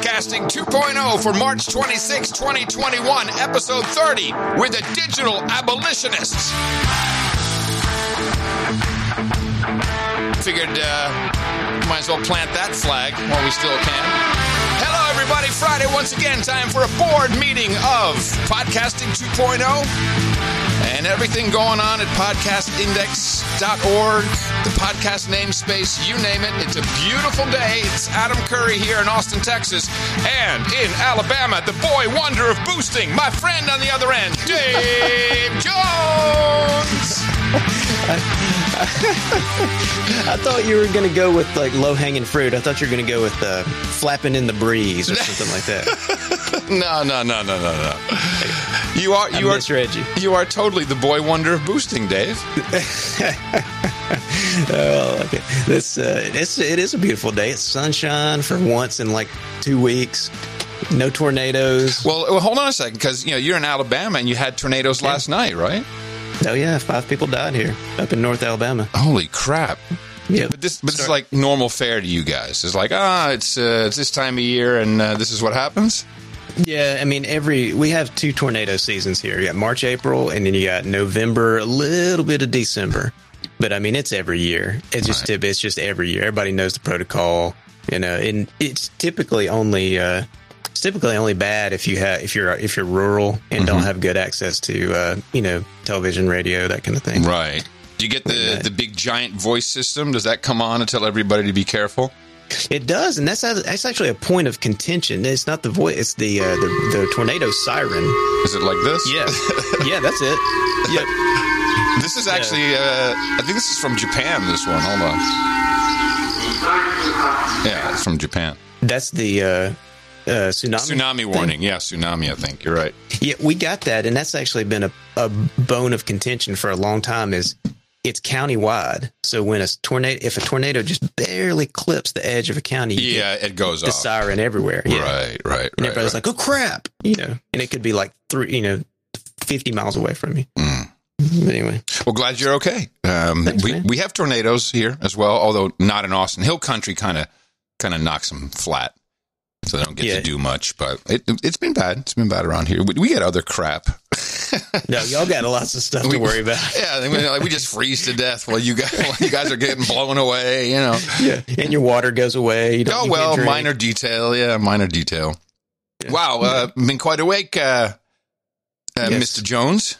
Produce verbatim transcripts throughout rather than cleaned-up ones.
Podcasting two point oh for March twenty-sixth, twenty twenty-one, episode thirty, with the digital abolitionists. Figured uh, might as well plant that flag while we still can. Hello, everybody. Friday, once again, time for a board meeting of Podcasting two point oh. And everything going on at podcast index dot org, the podcast namespace, you name it. It's a beautiful day. It's Adam Curry here in Austin, Texas. And in Alabama, the boy wonder of boosting, my friend on the other end, Dave Jones. I thought you were going to go with like low-hanging fruit. I thought you were going to go with uh, flapping in the breeze or something like that. no, no, no, no, no, no. You are you I are misread you. You are totally the boy wonder of boosting, Dave. Oh, okay. This uh, it's it is a beautiful day. It's sunshine for once in like two weeks. No tornadoes. Well, well hold on a second, because you know you're in Alabama and you had tornadoes yeah. last night, right? Oh yeah, five people died here up in North Alabama. Holy crap! Yeah, but this, but it's like normal fare to you guys. It's like ah, it's uh, it's this time of year, and uh, this is what happens. Yeah, I mean, every we have two tornado seasons here. You got March, April, and then you got November, a little bit of December. But I mean, it's every year. It's just right. it's just every year. Everybody knows the protocol, you know. And it's typically only uh, it's typically only bad if you have if you're if you're rural and mm-hmm. don't have good access to uh, you know television, radio, that kind of thing. Right. Do you get the the big giant voice system? Does that come on and tell everybody to be careful? It does, and that's that's actually a point of contention. It's not the voice; it's the uh, the, the tornado siren. Is it like this? Yeah, yeah, that's it. Yep. This is actually, uh, I think this is from Japan. This one, hold on. Yeah, it's from Japan. That's the uh, uh, tsunami. Tsunami thing? warning. Yeah, tsunami. I think you're right. Yeah, we got that, and that's actually been a, a bone of contention for a long time. Is it's countywide, so when a tornado, if a tornado just barely clips the edge of a county, you yeah, get it goes the off. siren everywhere. Yeah. Right, right, right. And everybody's right. like, "Oh crap!" You know, and it could be like three, you know, fifty miles away from you. Mm. Anyway, well, glad you're okay. Um, Thanks, we man. we have tornadoes here as well, although not in Austin. Hill Country kind of kind of knocks them flat, so they don't get yeah. to do much. But it, it's been bad. It's been bad around here. We, we get other crap. No, y'all got lots of stuff to worry about. Yeah, I mean, like, we just freeze to death while you guys while you guys are getting blown away. You know. Yeah, and your water goes away. You don't, oh you well, can't drink. minor detail. Yeah, minor detail. Yeah. Wow, uh, been quite awake, uh, uh, Yes. Mister Jones.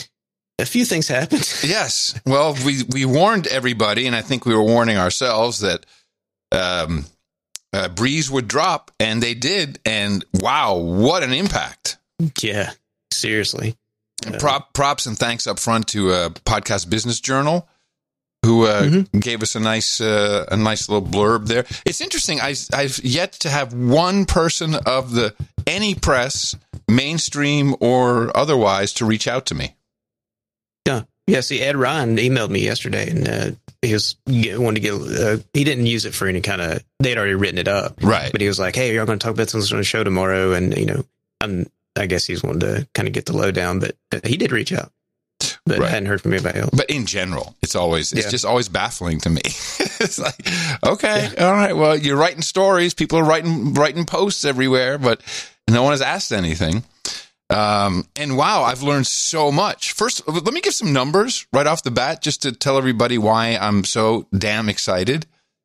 A few things happened. Yes. Well, we, we warned everybody, and I think we were warning ourselves that um, uh, Breeze would drop, and they did. And wow, what an impact! Yeah, seriously. And prop, props and thanks up front to uh, Podcast Business Journal, who uh, mm-hmm. gave us a nice uh, a nice little blurb there. It's interesting. I, I've yet to have one person of the any press, mainstream or otherwise, to reach out to me. Yeah, yeah. See, Ed Ryan emailed me yesterday, and uh, he was get, wanted to get. Uh, he didn't use it for any kind of. They'd already written it up, right? But he was like, "Hey, y'all going to talk about this on the show tomorrow?" And you know, I'm. I guess he's wanted to kind of get the lowdown, but he did reach out. But right. I hadn't heard from anybody else. But in general, it's always it's yeah. just always baffling to me. It's like, okay, yeah. all right, well, you're writing stories, people are writing writing posts everywhere, but no one has asked anything. Um, and wow, I've learned so much. First, let me give some numbers right off the bat, just to tell everybody why I'm so damn excited.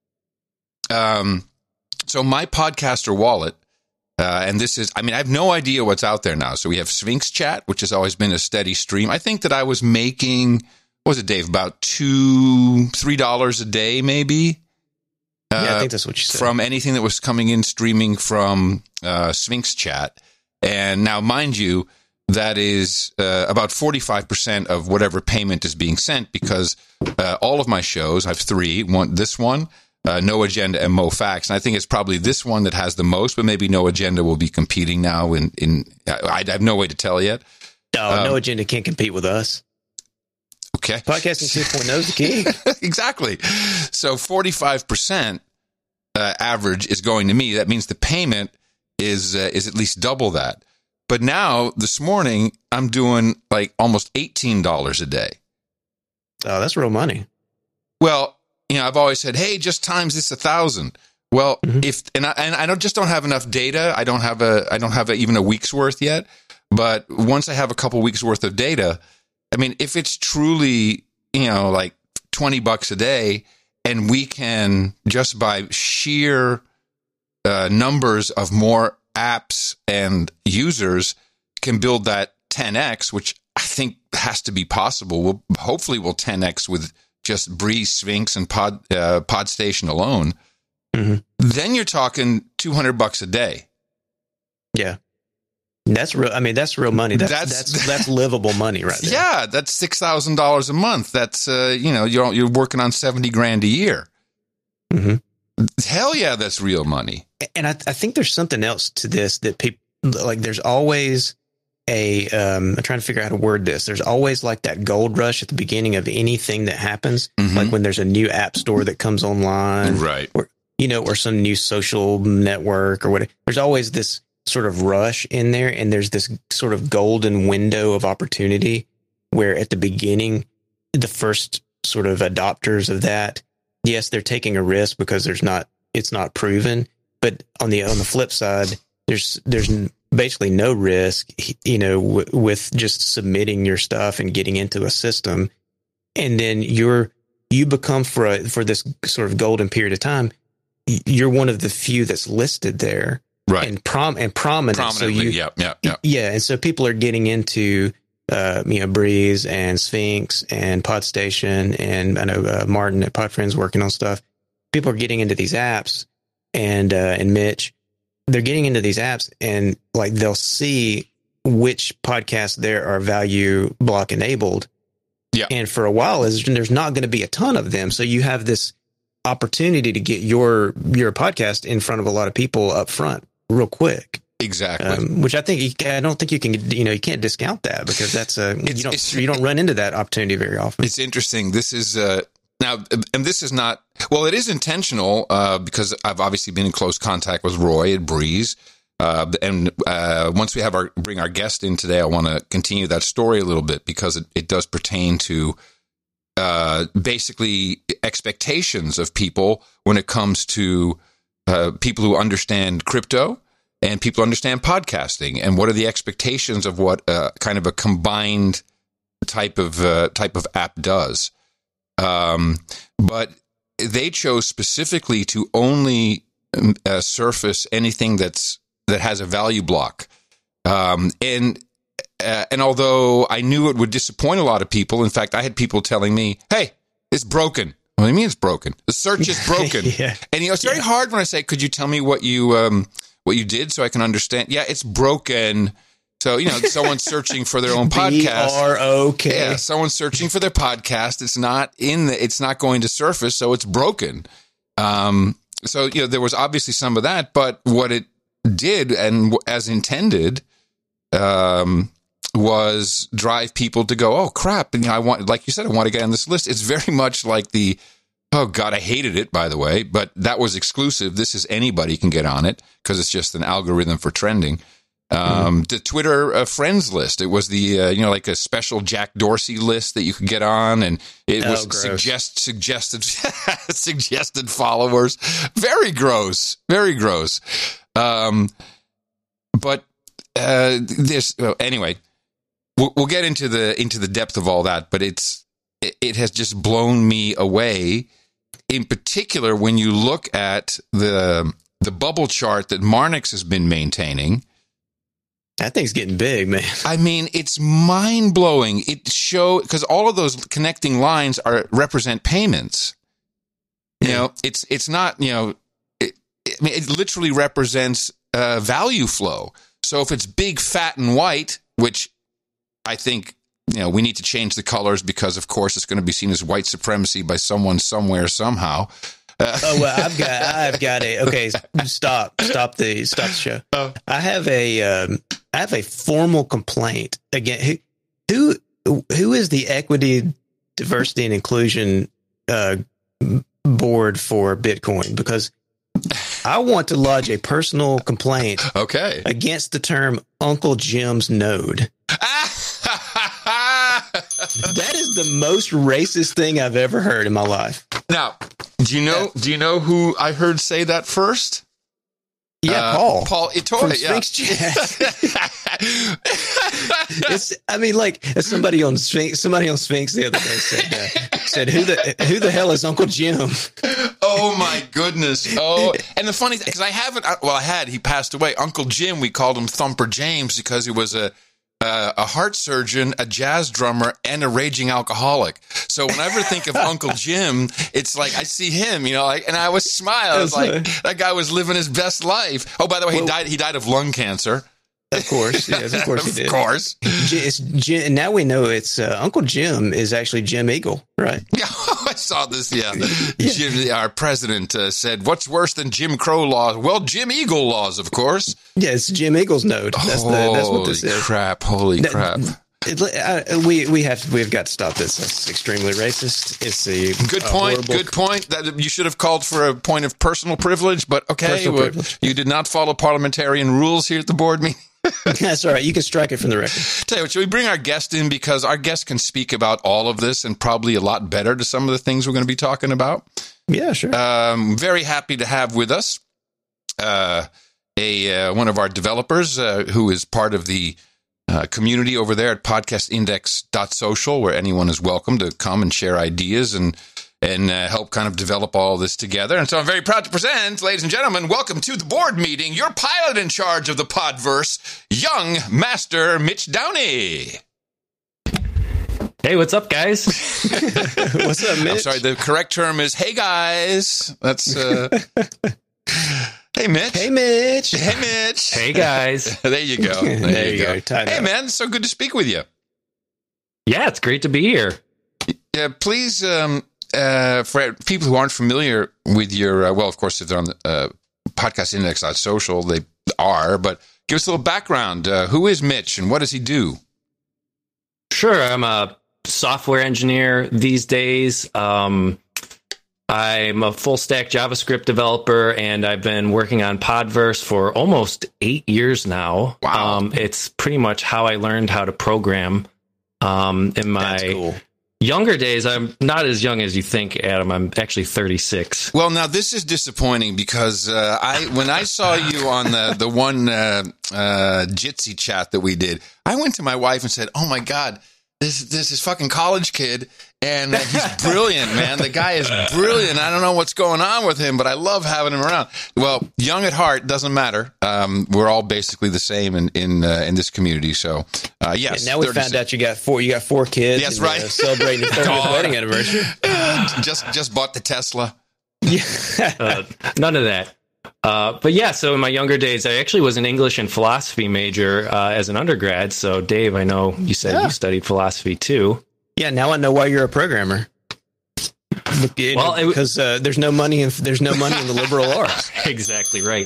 Um, so my podcaster wallet, uh, and this is, I mean, I have no idea what's out there now. So we have Sphinx Chat, which has always been a steady stream. I think that I was making, what was it, Dave? About two, three dollars a day, maybe. Uh, yeah, I think that's what you said. From anything that was coming in streaming from uh, Sphinx Chat. And now, mind you, that is uh, about forty-five percent of whatever payment is being sent, because uh, all of my shows, I have three, one, this one, uh, No Agenda, and Mo Facts. And I think it's probably this one that has the most, but maybe No Agenda will be competing now. In, in I, I have no way to tell yet. No, um, No Agenda can't compete with us. Okay. Podcasting two point oh is the king. Exactly. So forty-five percent uh, average is going to me. That means the payment is uh, is at least double that. But now, this morning, I'm doing like almost eighteen dollars a day. Oh, that's real money. Well, you know, I've always said, hey, just times this a thousand. Well, mm-hmm. if and I and I don't just don't have enough data. I don't have a I don't have a, even a week's worth yet. But once I have a couple weeks worth of data, I mean, if it's truly, you know, like twenty bucks a day, and we can just by sheer uh, numbers of more apps and users can build that ten x, which I think has to be possible. We'll hopefully we'll ten x with just Breeze, Sphinx, and Pod uh, PodStation alone. Mm-hmm. Then you're talking two hundred bucks a day. Yeah. That's real. I mean, that's real money. That's that's that's, that's livable money right there. Yeah, that's six thousand dollars a month. That's uh, you know, you're you're working on seventy grand a year. Mm-hmm. Hell yeah, that's real money. And I, I think there's something else to this that people like. There's always a. Um, I'm trying to figure out how to word this. There's always like that gold rush at the beginning of anything that happens, mm-hmm. like when there's a new app store that comes online, right? Or you know, or some new social network or whatever. There's always this sort of rush in there, and there's this sort of golden window of opportunity where at the beginning, the first sort of adopters of that, yes, they're taking a risk because there's not, it's not proven, but on the, on the flip side, there's, there's basically no risk, you know, w- with just submitting your stuff and getting into a system. And then you're, you become for a, for this sort of golden period of time, you're one of the few that's listed there. Right. And prom and prominent. Prominently, so you, yeah, yeah, yeah. Yeah. And so people are getting into, uh, you know, Breeze and Sphinx and PodStation. And I know uh, Martin at PodFriends working on stuff. People are getting into these apps and, uh, and Mitch, they're getting into these apps and like they'll see which podcasts there are value block enabled. Yeah. And for a while, is there's not going to be a ton of them. So you have this opportunity to get your, your podcast in front of a lot of people up front real quick. Exactly. Um, which I think you, I don't think you can, you know, you can't discount that because that's a, it's, you don't, you don't run into that opportunity very often. It's interesting. This is, uh, now, and this is not, well, it is intentional, uh, because I've obviously been in close contact with Roy at Breeze. Uh, and, uh, once we have our, bring our guest in today, I want to continue that story a little bit because it, it does pertain to, uh, basically expectations of people when it comes to, uh, people who understand crypto and people who understand podcasting, and what are the expectations of what, uh, kind of a combined type of, uh, type of app does. Um, but they chose specifically to only, uh, surface anything that's, that has a value block. Um, and, Uh, and although I knew it would disappoint a lot of people, in fact, I had people telling me, hey, it's broken. What do you mean it's broken? The search is broken. yeah. And, you know, it's very yeah. hard when I say, could you tell me what you um, what you did so I can understand? Yeah, it's broken. So, you know, someone's searching for their own podcast. B R O K. Yeah, someone's searching for their podcast. It's not in the, it's not going to surface, so it's broken. Um, so, you know, there was obviously some of that, but what it did, and as intended, um, was drive people to go, oh crap. And you know, I want, like you said, I want to get on this list. It's very much like the, oh God, I hated it, by the way, but that was exclusive. This is anybody can get on it because it's just an algorithm for trending. Um, mm. The Twitter uh, friends list. It was the, uh, you know, like a special Jack Dorsey list that you could get on, and it oh, was gross. suggest, suggested, suggested followers. Very gross, very gross. Um, but, uh, this, well, anyway, We'll, we'll get into the into the depth of all that, but it's it, it has just blown me away. In particular, when you look at the the bubble chart that Marnix has been maintaining, that thing's getting big, man. I mean, it's mind blowing. It show because all of those connecting lines are represent payments. You yeah. know, it's it's not you know, it, it, I mean, it literally represents uh, value flow. So if it's big, fat, and white, which I think, you know, we need to change the colors because, of course, it's going to be seen as white supremacy by someone somewhere somehow. Uh, oh well, I've got, I've got a okay. Stop, stop the stop the show. Oh. I have a, um, I have a formal complaint again. Who, who, who is the Equity, Diversity, and Inclusion uh, board for Bitcoin? Because I want to lodge a personal complaint. Okay. Against the term Uncle Jim's node. That is the most racist thing I've ever heard in my life. Now, Do you know? Do you know who I heard say that first? Yeah, uh, Paul. Paul Itoy. From Yeah. Sphinx Jazz. It's, I mean, like somebody on Sphinx, somebody on Sphinx the other day said, uh, said who the who the hell is Uncle Jim? Oh my goodness! Oh, and the funny thing, because I haven't. Well, I had. He passed away. Uncle Jim. We called him Thumper James because he was a. Uh, a heart surgeon, a jazz drummer, and a raging alcoholic. So whenever I think of Uncle Jim, it's like I see him, you know, like, and I always smile. I was like, that guy was living his best life. Oh, by the way, he died. He died of lung cancer. Of course, yes, of course he did. Of course. It's Jim, now we know it's uh, Uncle Jim is actually Jim Eagle, right? Yeah, I saw this. Yeah, the, yeah. Jim, our president uh, said, "What's worse than Jim Crow laws?" Well, Jim Eagle laws, of course. Yeah, it's Jim Eagle's node. That's, the, that's what this holy is. Crap! Holy that, crap! It, uh, we we have we've got to stop this. That's extremely racist. It's a good a point. horrible... Good point. That you should have called for a point of personal privilege, but okay, well, privilege. You did not follow parliamentarian rules here at the board meeting. That's all right. You can strike it from the record. Tell you what, should we bring our guest in, because our guest can speak about all of this and probably a lot better to some of the things we're going to be talking about. Yeah, sure. Um, very happy to have with us uh, a uh, one of our developers uh, who is part of the uh, community over there at podcast index dot social, where anyone is welcome to come and share ideas and and uh, help kind of develop all this together. And so I'm very proud to present, ladies and gentlemen, welcome to the board meeting, your pilot in charge of the Podverse, young Master Mitch Downey. Hey, what's up, guys? What's up, Mitch? I'm sorry, the correct term is, hey, guys. That's, uh... hey, Mitch. Hey, Mitch. Hey, Mitch. Hey, guys. There you go. There, there you you go. go. Hey, man, so good to speak with you. Yeah, it's great to be here. Yeah, please... Um, Uh, for people who aren't familiar with your, uh, well, of course, if they're on the uh, podcast index dot social, they are, but give us a little background. Uh, who is Mitch and what does he do? Sure. I'm a software engineer these days. Um, I'm a full stack JavaScript developer, and I've been working on Podverse for almost eight years now. Wow. Um, it's pretty much how I learned how to program. Um, in my That's cool. Younger days, I'm not as young as you think, Adam. I'm actually thirty-six. Well, now this is disappointing because uh, I when I saw you on the the one uh, uh, Jitsi chat that we did, I went to my wife and said, "Oh my God, this this is fucking college kid, and uh, he's brilliant, man. The guy is brilliant. I don't know what's going on with him, but I love having him around." Well, young at heart doesn't matter. Um, we're all basically the same in in uh, in this community. So, uh, yes. Yeah, now we thirty-six. found out you got four. You got four kids. That's and, right. Uh, celebrating your thirtieth wedding anniversary. just just bought the Tesla. Yeah. uh, none of that. Uh, but yeah, so in my younger days, I actually was an English and philosophy major uh, as an undergrad. So, Dave, I know you said Yeah. you studied philosophy too. Yeah. Now I know why you're a programmer. Well, it- because uh, there's no money in there's no money in the liberal arts. Exactly right.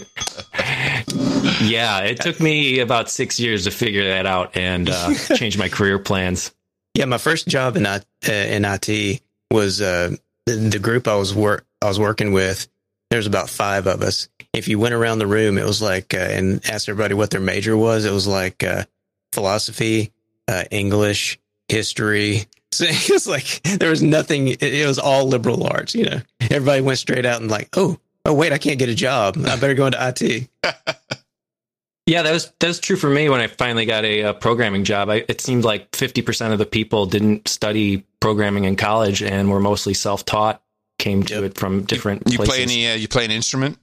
Yeah, it took me about six years to figure that out and uh, change my career plans. Yeah, my first job in I, uh, in I T was uh, the, the group I was work I was working with. There's about five of us. If you went around the room, it was like uh, and asked everybody what their major was. It was like uh, philosophy, uh, English, history. So it was like there was nothing. It, it was all liberal arts. You know, everybody went straight out and like, oh, oh, wait, I can't get a job. I better go into I T. Yeah, that was that was true for me when I finally got a, uh programming job. I, it seemed like fifty percent of the people didn't study programming in college and were mostly self-taught. Came to Yep. it from different You places. play any? Uh, you play an instrument?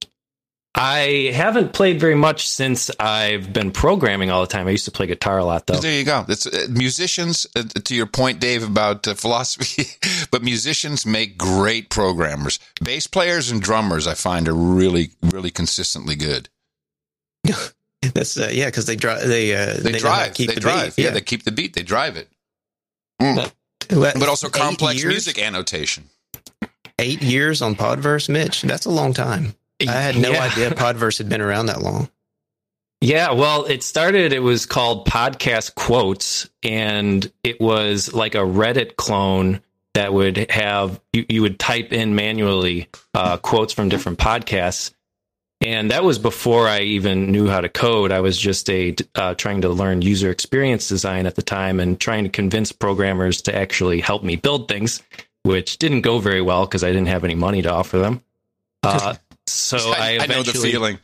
I haven't played very much since I've been programming all the time. I used to play guitar a lot, though. There you go. It's uh, musicians. Uh, to your point, Dave, about uh, philosophy, but musicians make great programmers. Bass players and drummers, I find, are really, really consistently good. That's uh, yeah, because they drive. They uh, They, they know how to drive. keep They the drive. beat. Yeah. they keep the beat. They drive it. Mm. What, But also eight complex years? music annotation. Eight years on Podverse, Mitch. That's a long time. I had no Yeah. idea Podverse had been around that long. Yeah, well, it started, it was called Podcast Quotes, and it was like a Reddit clone that would have, you, you would type in manually uh, quotes from different podcasts. And that was before I even knew how to code. I was just a uh, trying to learn user experience design at the time and trying to convince programmers to actually help me build things. which didn't go very well because I didn't have any money to offer them. Uh, so I, I, I know the feeling.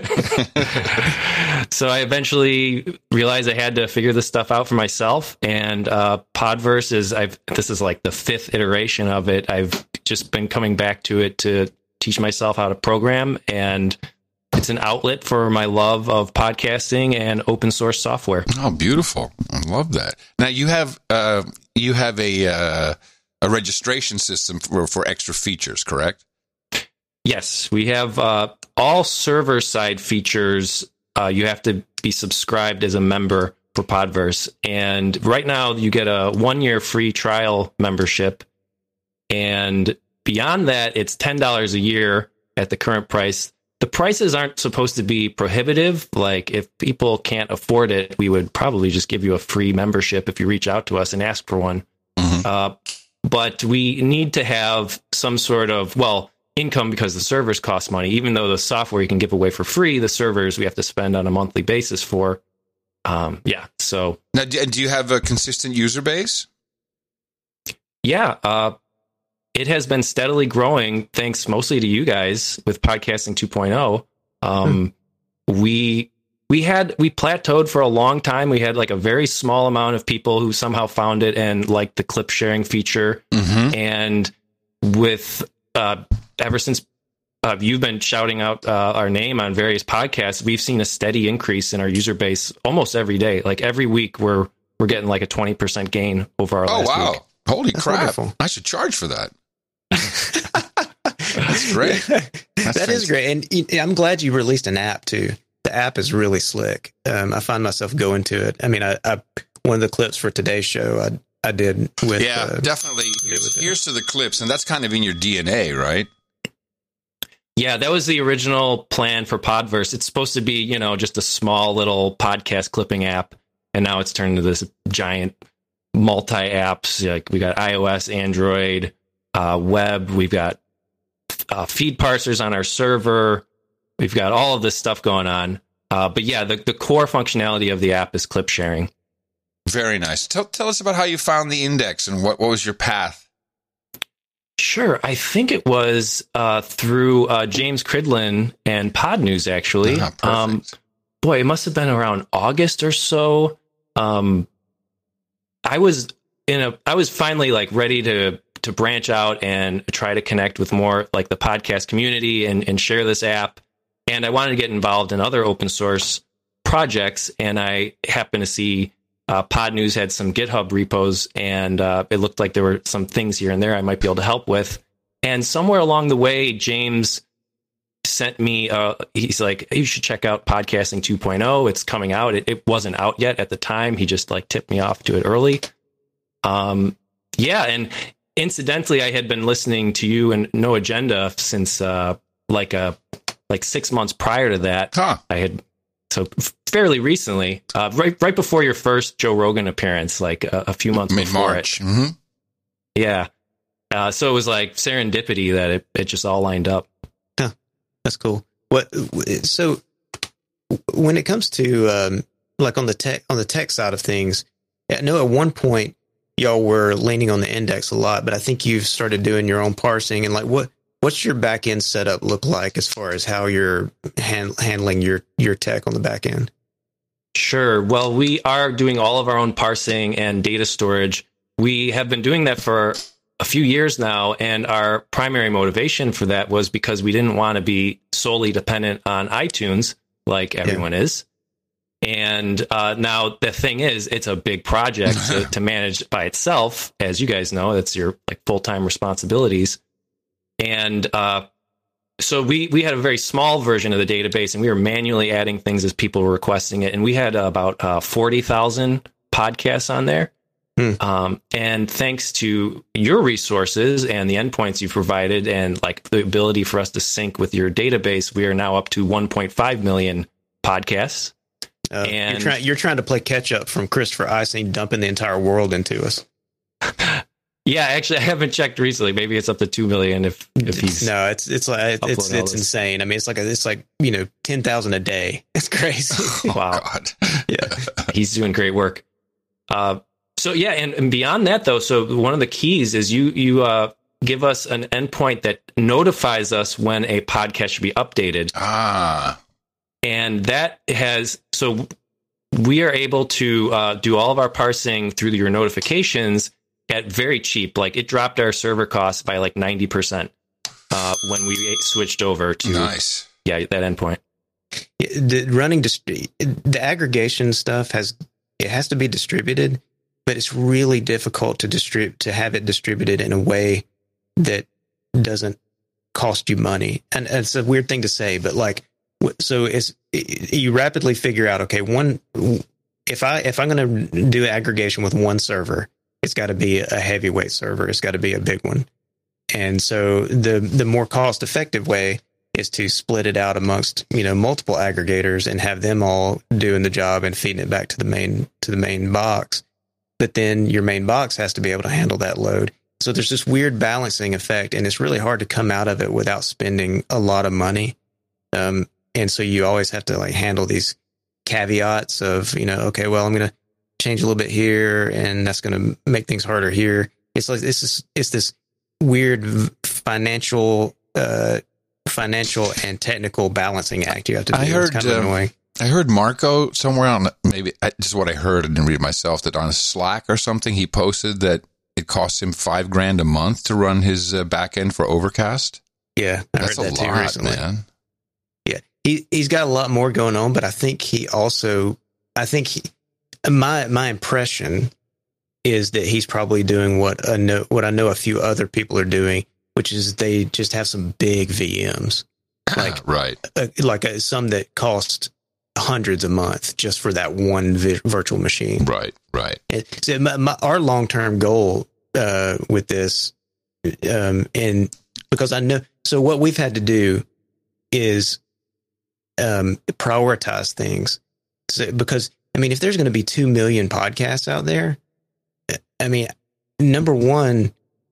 So I eventually realized I had to figure this stuff out for myself. And uh, Podverse is, I've this is like the fifth iteration of it. I've just been coming back to it to teach myself how to program, and it's an outlet for my love of podcasting and open source software. Oh, beautiful! I love that. Now you have uh, you have a uh, a registration system for for extra features, correct? Yes, we have uh, all server side features. Uh, you have to be subscribed as a member for Podverse, and right now you get a one year free trial membership, and beyond that, it's ten dollars a year at the current price. The prices aren't supposed to be prohibitive. Like, if people can't afford it, we would probably just give you a free membership if you reach out to us and ask for one. Mm-hmm. Uh, but we need to have some sort of, well, income, because the servers cost money. Even though the software you can give away for free, the servers we have to spend on a monthly basis for. Um, yeah. So now, do you have a consistent user base? Yeah. Uh, it has been steadily growing, thanks mostly to you guys with Podcasting two point oh. Um, hmm. We we had we plateaued for a long time. We had like a very small amount of people who somehow found it and liked the clip sharing feature. Mm-hmm. And with uh, ever since uh, you've been shouting out uh, our name on various podcasts, we've seen a steady increase in our user base almost every day. Like every week, we're we're getting like a twenty percent gain over our oh, last wow. week. Holy That's crap. Wonderful. I should charge for that. That's great. That's that is great. And I'm glad you released an app too. The app is really slick. Um, I find myself going to it. I mean, I, I one of the clips for today's show, I I did with. Yeah, uh, definitely. Here's, here's to the clips. And that's kind of in your D N A, right? Yeah, that was the original plan for Podverse. It's supposed to be, you know, just a small little podcast clipping app. And now it's turned into this giant multi-apps. Like we got iOS, Android, uh, web. We've got uh, feed parsers on our server. We've got all of this stuff going on. Uh, but yeah, the, the core functionality of the app is clip sharing. Very nice. Tell, tell us about how you found the index and what, what was your path? Sure. I think it was uh, through uh, James Cridlin and Pod News, actually. Ah, um, boy, it must have been around August or so. Um, I was in a, I was finally like ready to, to branch out and try to connect with more like the podcast community and, and share this app. And I wanted to get involved in other open source projects. And I happened to see uh, Pod News had some GitHub repos, and uh, it looked like there were some things here and there I might be able to help with. And somewhere along the way, James sent me, uh, he's like, hey, you should check out Podcasting two point oh. It's coming out. It, it wasn't out yet at the time. He just like tipped me off to it early. Um, yeah. And incidentally, I had been listening to you and No Agenda since uh, like a, like six months prior to that. Huh. I had, so fairly recently, uh, right, right before your first Joe Rogan appearance, like a, a few months before Mid-March. it. Mm-hmm. Yeah. Uh, so it was like serendipity that it, it just all lined up. Huh. That's cool. What, so when it comes to, um, like on the tech, on the tech side of things, I know at one point y'all were leaning on the index a lot, but I think you've started doing your own parsing. And like, what, what's your back end setup look like as far as how you're hand, handling your, your tech on the back end? Sure. Well, we are doing all of our own parsing and data storage. We have been doing that for a few years now, and our primary motivation for that was because we didn't want to be solely dependent on iTunes like everyone yeah. is. And uh, now the thing is, it's a big project to, to manage by itself. As you guys know, that's your like full-time responsibilities. And uh, so we, we had a very small version of the database, and we were manually adding things as people were requesting it. And we had uh, about uh, forty thousand podcasts on there. Hmm. Um, and thanks to your resources and the endpoints you provided and like the ability for us to sync with your database, we are now up to one point five million podcasts. Uh, and you're trying, you're trying to play catch up from Christopher Icing dumping the entire world into us. Yeah, actually, I haven't checked recently. Maybe it's up to two million if if he's no, it's it's like it's it's insane. I mean, it's like a, it's like you know ten thousand a day. It's crazy. Wow, God. Yeah, he's doing great work. Uh, So yeah, and, and beyond that though, so one of the keys is you you uh, give us an endpoint that notifies us when a podcast should be updated. Ah, and that has so we are able to uh, do all of our parsing through your notifications at very cheap. Like it dropped our server costs by like ninety percent uh, when we switched over to nice. Yeah, that endpoint. The running dist- the aggregation stuff has it has to be distributed. But it's really difficult to distribute to have it distributed in a way that doesn't cost you money. And, and it's a weird thing to say, but like, so it's you rapidly figure out, okay, one if I if I'm going to do aggregation with one server, it's got to be a heavyweight server. It's got to be a big one. And so the the more cost effective way is to split it out amongst, you know, multiple aggregators and have them all doing the job and feeding it back to the main to the main box. But then your main box has to be able to handle that load. So there's this weird balancing effect, and it's really hard to come out of it without spending a lot of money. Um, and so you always have to like handle these caveats of, you know, okay, well, I'm going to change a little bit here, and that's going to make things harder here. It's like this is it's this weird financial, uh, financial and technical balancing act you have to do. I heard, it's kind of um, annoying. I heard Marco somewhere on maybe just what I heard. I didn't read it myself. That on Slack or something, he posted that it costs him five grand a month to run his uh, back end for Overcast. Yeah, I That's heard a that lot, too recently. man. Yeah, he he's got a lot more going on, but I think he also, I think he, my my impression is that he's probably doing what I know what I know a few other people are doing, which is they just have some big V Ms, like right, uh, like uh, some that cost hundreds a month just for that one vi- virtual machine. right, right. And so my, my, our long term goal uh, with this, um, and because I know, so what we've had to do is um, prioritize things. So, because I mean, if there's going to be two million podcasts out there, I mean, number one,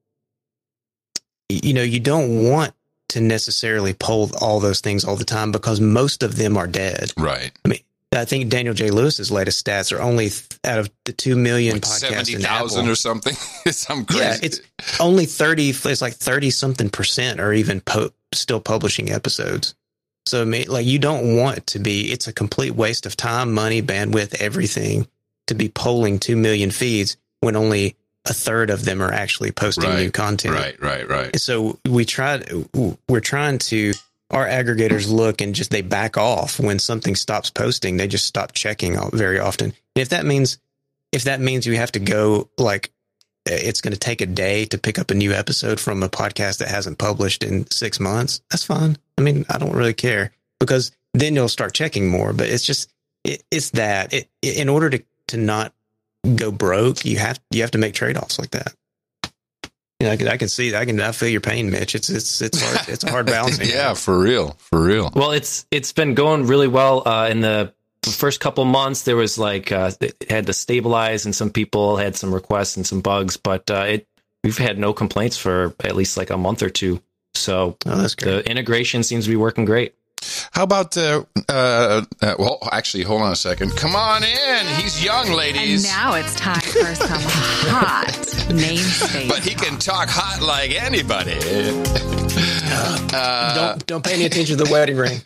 you know, you don't want to necessarily poll all those things all the time because most of them are dead. Right. I mean, I think Daniel J. Lewis's latest stats are only th- out of the two million Like podcasts seventy in thousand Apple. or something. Some crazy. Yeah, it's only thirty. It's like thirty something percent are even po- still publishing episodes. So, I mean, like, you don't want it to be. It's a complete waste of time, money, bandwidth, everything to be polling two million feeds when only a third of them are actually posting right, new content. Right, right, right. So we tried. We're trying to. Our aggregators look and just they back off when something stops posting. They just stop checking very often. And if that means, if that means you have to go like, it's going to take a day to pick up a new episode from a podcast that hasn't published in six months, that's fine. I mean, I don't really care because then you'll start checking more. But it's just, it, it's that it, in order to, to not go broke, you have you have to make trade offs like that. You know, I can, I can see, I can, I feel your pain, Mitch. It's, it's, it's hard. It's a hard balancing. Yeah, for real, for real. Well, it's it's been going really well uh, in the first couple months. There was like uh, it had to stabilize, and some people had some requests and some bugs, but uh, it we've had no complaints for at least like a month or two. So oh, that's great. The integration seems to be working great. How about, uh, uh, uh, well, actually, hold on a second. Come on in. He's young, ladies. And now it's time for some hot namespace. But he can talk hot like anybody. Uh, don't don't pay any attention to the wedding ring.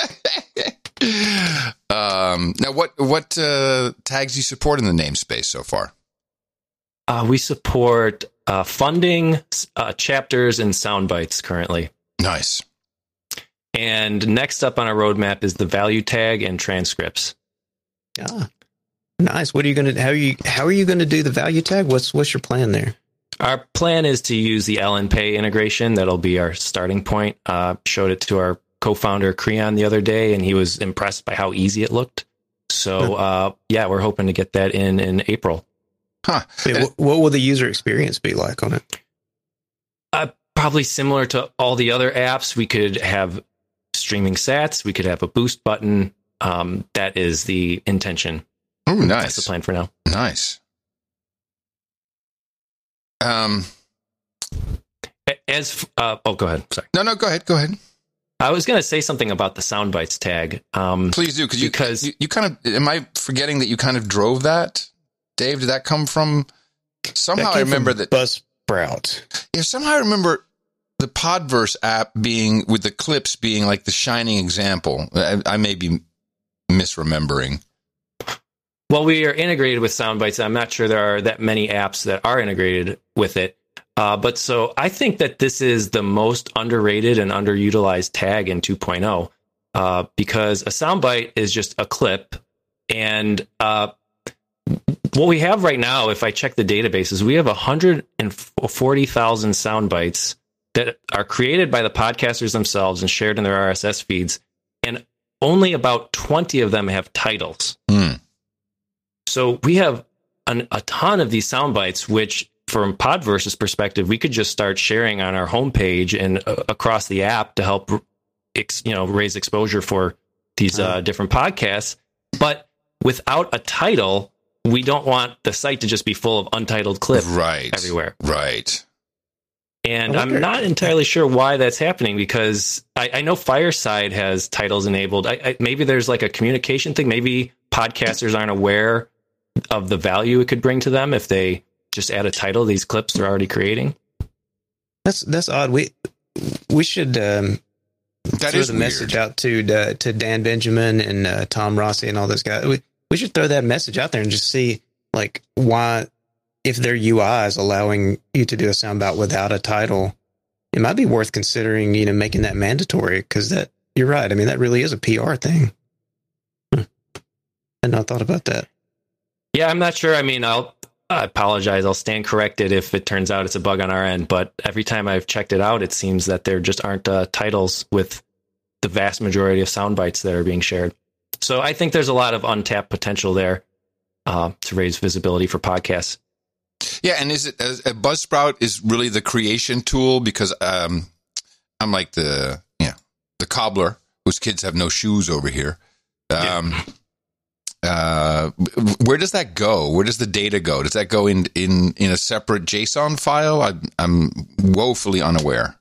um, now, what what uh, tags do you support in the namespace so far? Uh, we support uh, funding, uh, chapters, and sound bites currently. Nice. And next up on our roadmap is the value tag and transcripts. Ah, nice. What are you going to, how are you, how are you going to do the value tag? What's, what's your plan there? Our plan is to use the L N Pay integration. That'll be our starting point. Uh, showed it to our co-founder Creon the other day, and he was impressed by how easy it looked. So, uh, yeah, we're hoping to get that in in April. Huh. Yeah, what, what will the user experience be like on it? Uh, probably similar to all the other apps. We could have streaming sats. We could have a boost button. Um, that is the intention. Oh, nice. That's the plan for now. Nice. Um. As uh, oh, go ahead. Sorry. No, no. Go ahead. Go ahead. I was going to say something about the sound bites tag. Um, Please do, you, because you, you kind of. Am I forgetting that you kind of drove that? Dave? Did that come from somehow? That I remember that Buzzsprout. Yeah, somehow I remember the Podverse app being with the clips being like the shining example. I, I may be misremembering. Well, we are integrated with Soundbites. I'm not sure there are that many apps that are integrated with it. Uh, but so I think that this is the most underrated and underutilized tag in two point oh uh, because a soundbite is just a clip. And uh, what we have right now, if I check the databases, we have one hundred forty thousand soundbites that are created by the podcasters themselves and shared in their R S S feeds. And only about twenty of them have titles. Mm. So we have an, a ton of these sound bites, which from Podverse's perspective, we could just start sharing on our homepage and uh, across the app to help, ex, you know, raise exposure for these uh, different podcasts. But without a title, we don't want the site to just be full of untitled clips right. everywhere. Right. And I'm not entirely sure why that's happening because I, I know Fireside has titles enabled. I, I, maybe there's like a communication thing. Maybe podcasters aren't aware of the value it could bring to them if they just add a title to these clips they're already creating. That's that's odd. We we should um, that throw is the weird. message out to uh, to Dan Benjamin and uh, Tom Rossi and all those guys. We we should throw that message out there and just see like why, if their U I is allowing you to do a soundbite without a title, it might be worth considering, you know, making that mandatory because that you're right. I mean, that really is a P R thing. Hmm. I'd not thought about that. Yeah, I'm not sure. I mean, I'll I apologize. I'll stand corrected if it turns out it's a bug on our end. But every time I've checked it out, it seems that there just aren't uh, titles with the vast majority of sound bites that are being shared. So I think there's a lot of untapped potential there uh, to raise visibility for podcasts. Yeah, and is it a Buzzsprout is really the creation tool because um, I'm like the yeah the cobbler whose kids have no shoes over here. Um, yeah. Uh, where does that go? Where does the data go? Does that go in in, in a separate JSON file? I, I'm woefully unaware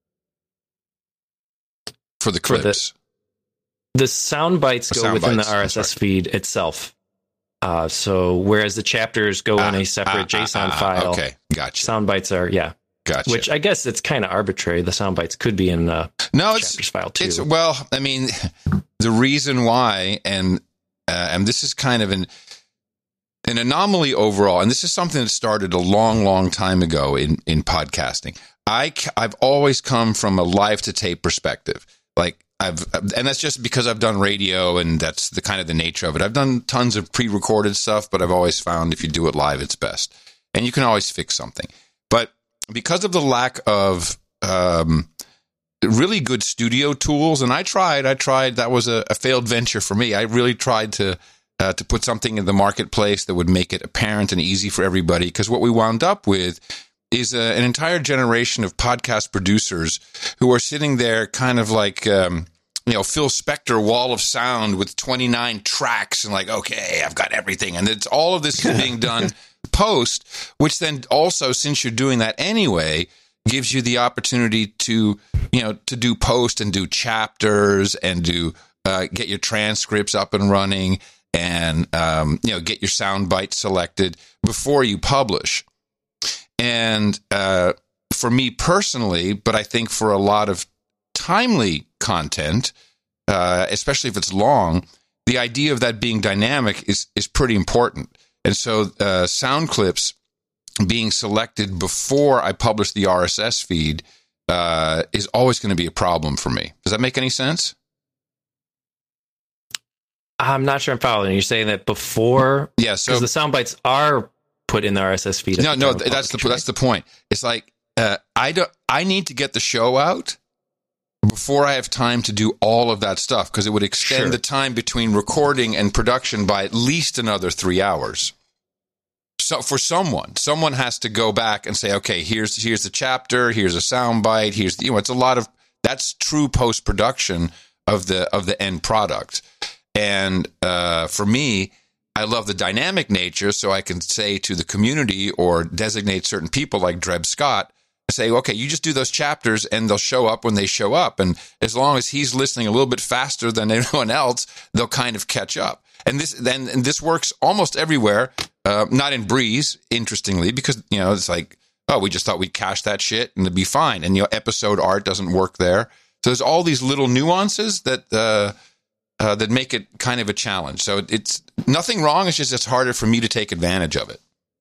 for the clips. For the, the sound bites go sound within bites, the R S S feed itself. Uh, so whereas the chapters go ah, in a separate ah, JSON ah, file, okay, gotcha. Sound bites are yeah, gotcha. Which I guess it's kind of arbitrary. The sound bites could be in the no, chapters it's, file too. It's, well, I mean, the reason why, and uh, and this is kind of an an anomaly overall, and this is something that started a long, long time ago in in podcasting. I I've always come from a live to tape perspective, like. I've, and that's just because I've done radio and that's the kind of the nature of it. I've done tons of pre-recorded stuff, but I've always found if you do it live, it's best. And you can always fix something. But because of the lack of um, really good studio tools, and I tried, I tried, that was a, a failed venture for me. I really tried to uh, to put something in the marketplace that would make it apparent and easy for everybody. Because what we wound up with is a, an entire generation of podcast producers who are sitting there kind of like, um, you know, Phil Spector wall of sound with twenty-nine tracks and like, okay, I've got everything. And it's all of this is being done post, which then also, since you're doing that anyway, gives you the opportunity to, you know, to do post and do chapters and do, uh, get your transcripts up and running and, um, you know, get your sound bites selected before you publish. And uh, for me personally, but I think for a lot of timely content, uh, especially if it's long, the idea of that being dynamic is is pretty important. And so uh, sound clips being selected before I publish the R S S feed uh, is always going to be a problem for me. Does that make any sense? I'm not sure I'm following. You're saying that before? Yeah, so the sound bites are put in the R S S feed. No, no, that's the that's the point. It's like uh, I don't. I need to get the show out before I have time to do all of that stuff because it would extend sure. the time between recording and production by at least another three hours. So for someone, someone has to go back and say, okay, here's here's the chapter, here's a sound bite, here's the, you know, it's a lot of that's true post production of the of the end product. And uh, for me, I love the dynamic nature, so I can say to the community or designate certain people like Dreb Scott, say, okay, you just do those chapters and they'll show up when they show up. And as long as he's listening a little bit faster than anyone else, they'll kind of catch up. And this then and this works almost everywhere. Uh, not in Breeze, interestingly, because, you know, it's like, oh, we just thought we'd cache that shit and it'd be fine. And, you know, episode art doesn't work there. So there's all these little nuances that uh, uh, that make it kind of a challenge. So it's nothing wrong. It's just it's harder for me to take advantage of it.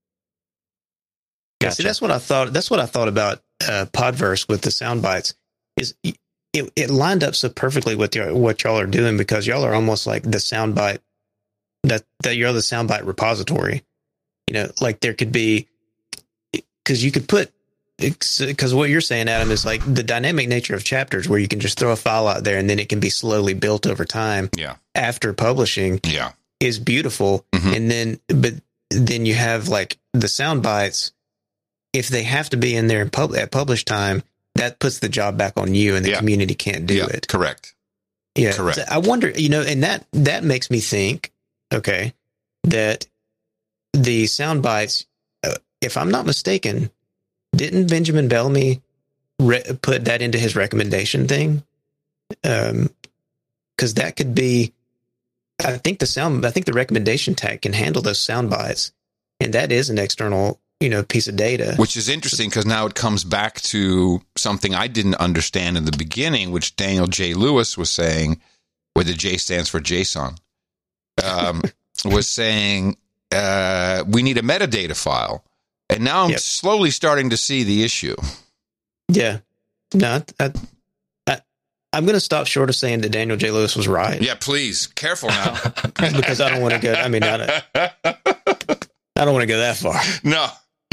Gotcha. See, that's what I thought. That's what I thought about uh, Podverse with the sound bites. Is it, it lined up so perfectly with your, what y'all are doing, because y'all are almost like the soundbite that that you're the soundbite repository. You know, like there could be, because you could put, because what you're saying, Adam, is like the dynamic nature of chapters where you can just throw a file out there and then it can be slowly built over time. Yeah. After publishing. Yeah. Is beautiful. Mm-hmm. And then, but then you have like the sound bites. If they have to be in there pub- at publish time, that puts the job back on you, and the yeah. community can't do yeah, it. Correct. Yeah. Correct. So I wonder, you know, and that, that makes me think, okay, that the sound bites, uh, if I'm not mistaken, didn't Benjamin Bellamy re- put that into his recommendation thing? Um, cause that could be, I think the sound, I think the recommendation tag can handle those sound bites, and that is an external, you know, piece of data. Which is interesting, because now it comes back to something I didn't understand in the beginning, which Daniel J. Lewis was saying, where the J stands for JSON, um, was saying uh, we need a metadata file. And now I'm yep. slowly starting to see the issue. Yeah. No, I, I, I'm going to stop short of saying that Daniel J. Lewis was right. Yeah, please. Careful now. Because I don't want to go, I mean, I don't, I don't want to go that far. No.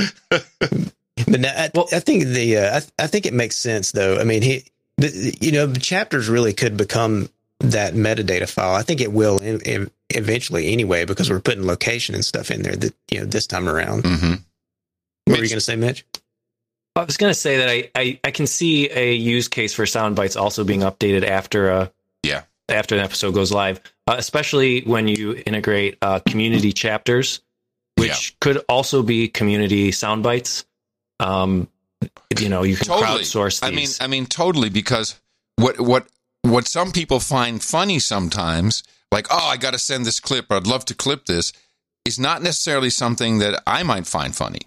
But now, I, well, I think the uh, I, I think it makes sense, though. I mean, he, the, you know, chapters really could become that metadata file. I think it will in, in, eventually, anyway, because we're putting location and stuff in there that, you know, this time around. Mm-hmm. What Mitch, were you going to say, Mitch? I was going to say that I, I I can see a use case for sound bites also being updated after a yeah after an episode goes live, uh, especially when you integrate uh, community chapters, which yeah. could also be community sound bites. Um, you know, you can totally. crowdsource these. I mean, I mean, totally, because what what what some people find funny sometimes, like, oh, I got to send this clip, or I'd love to clip this, is not necessarily something that I might find funny.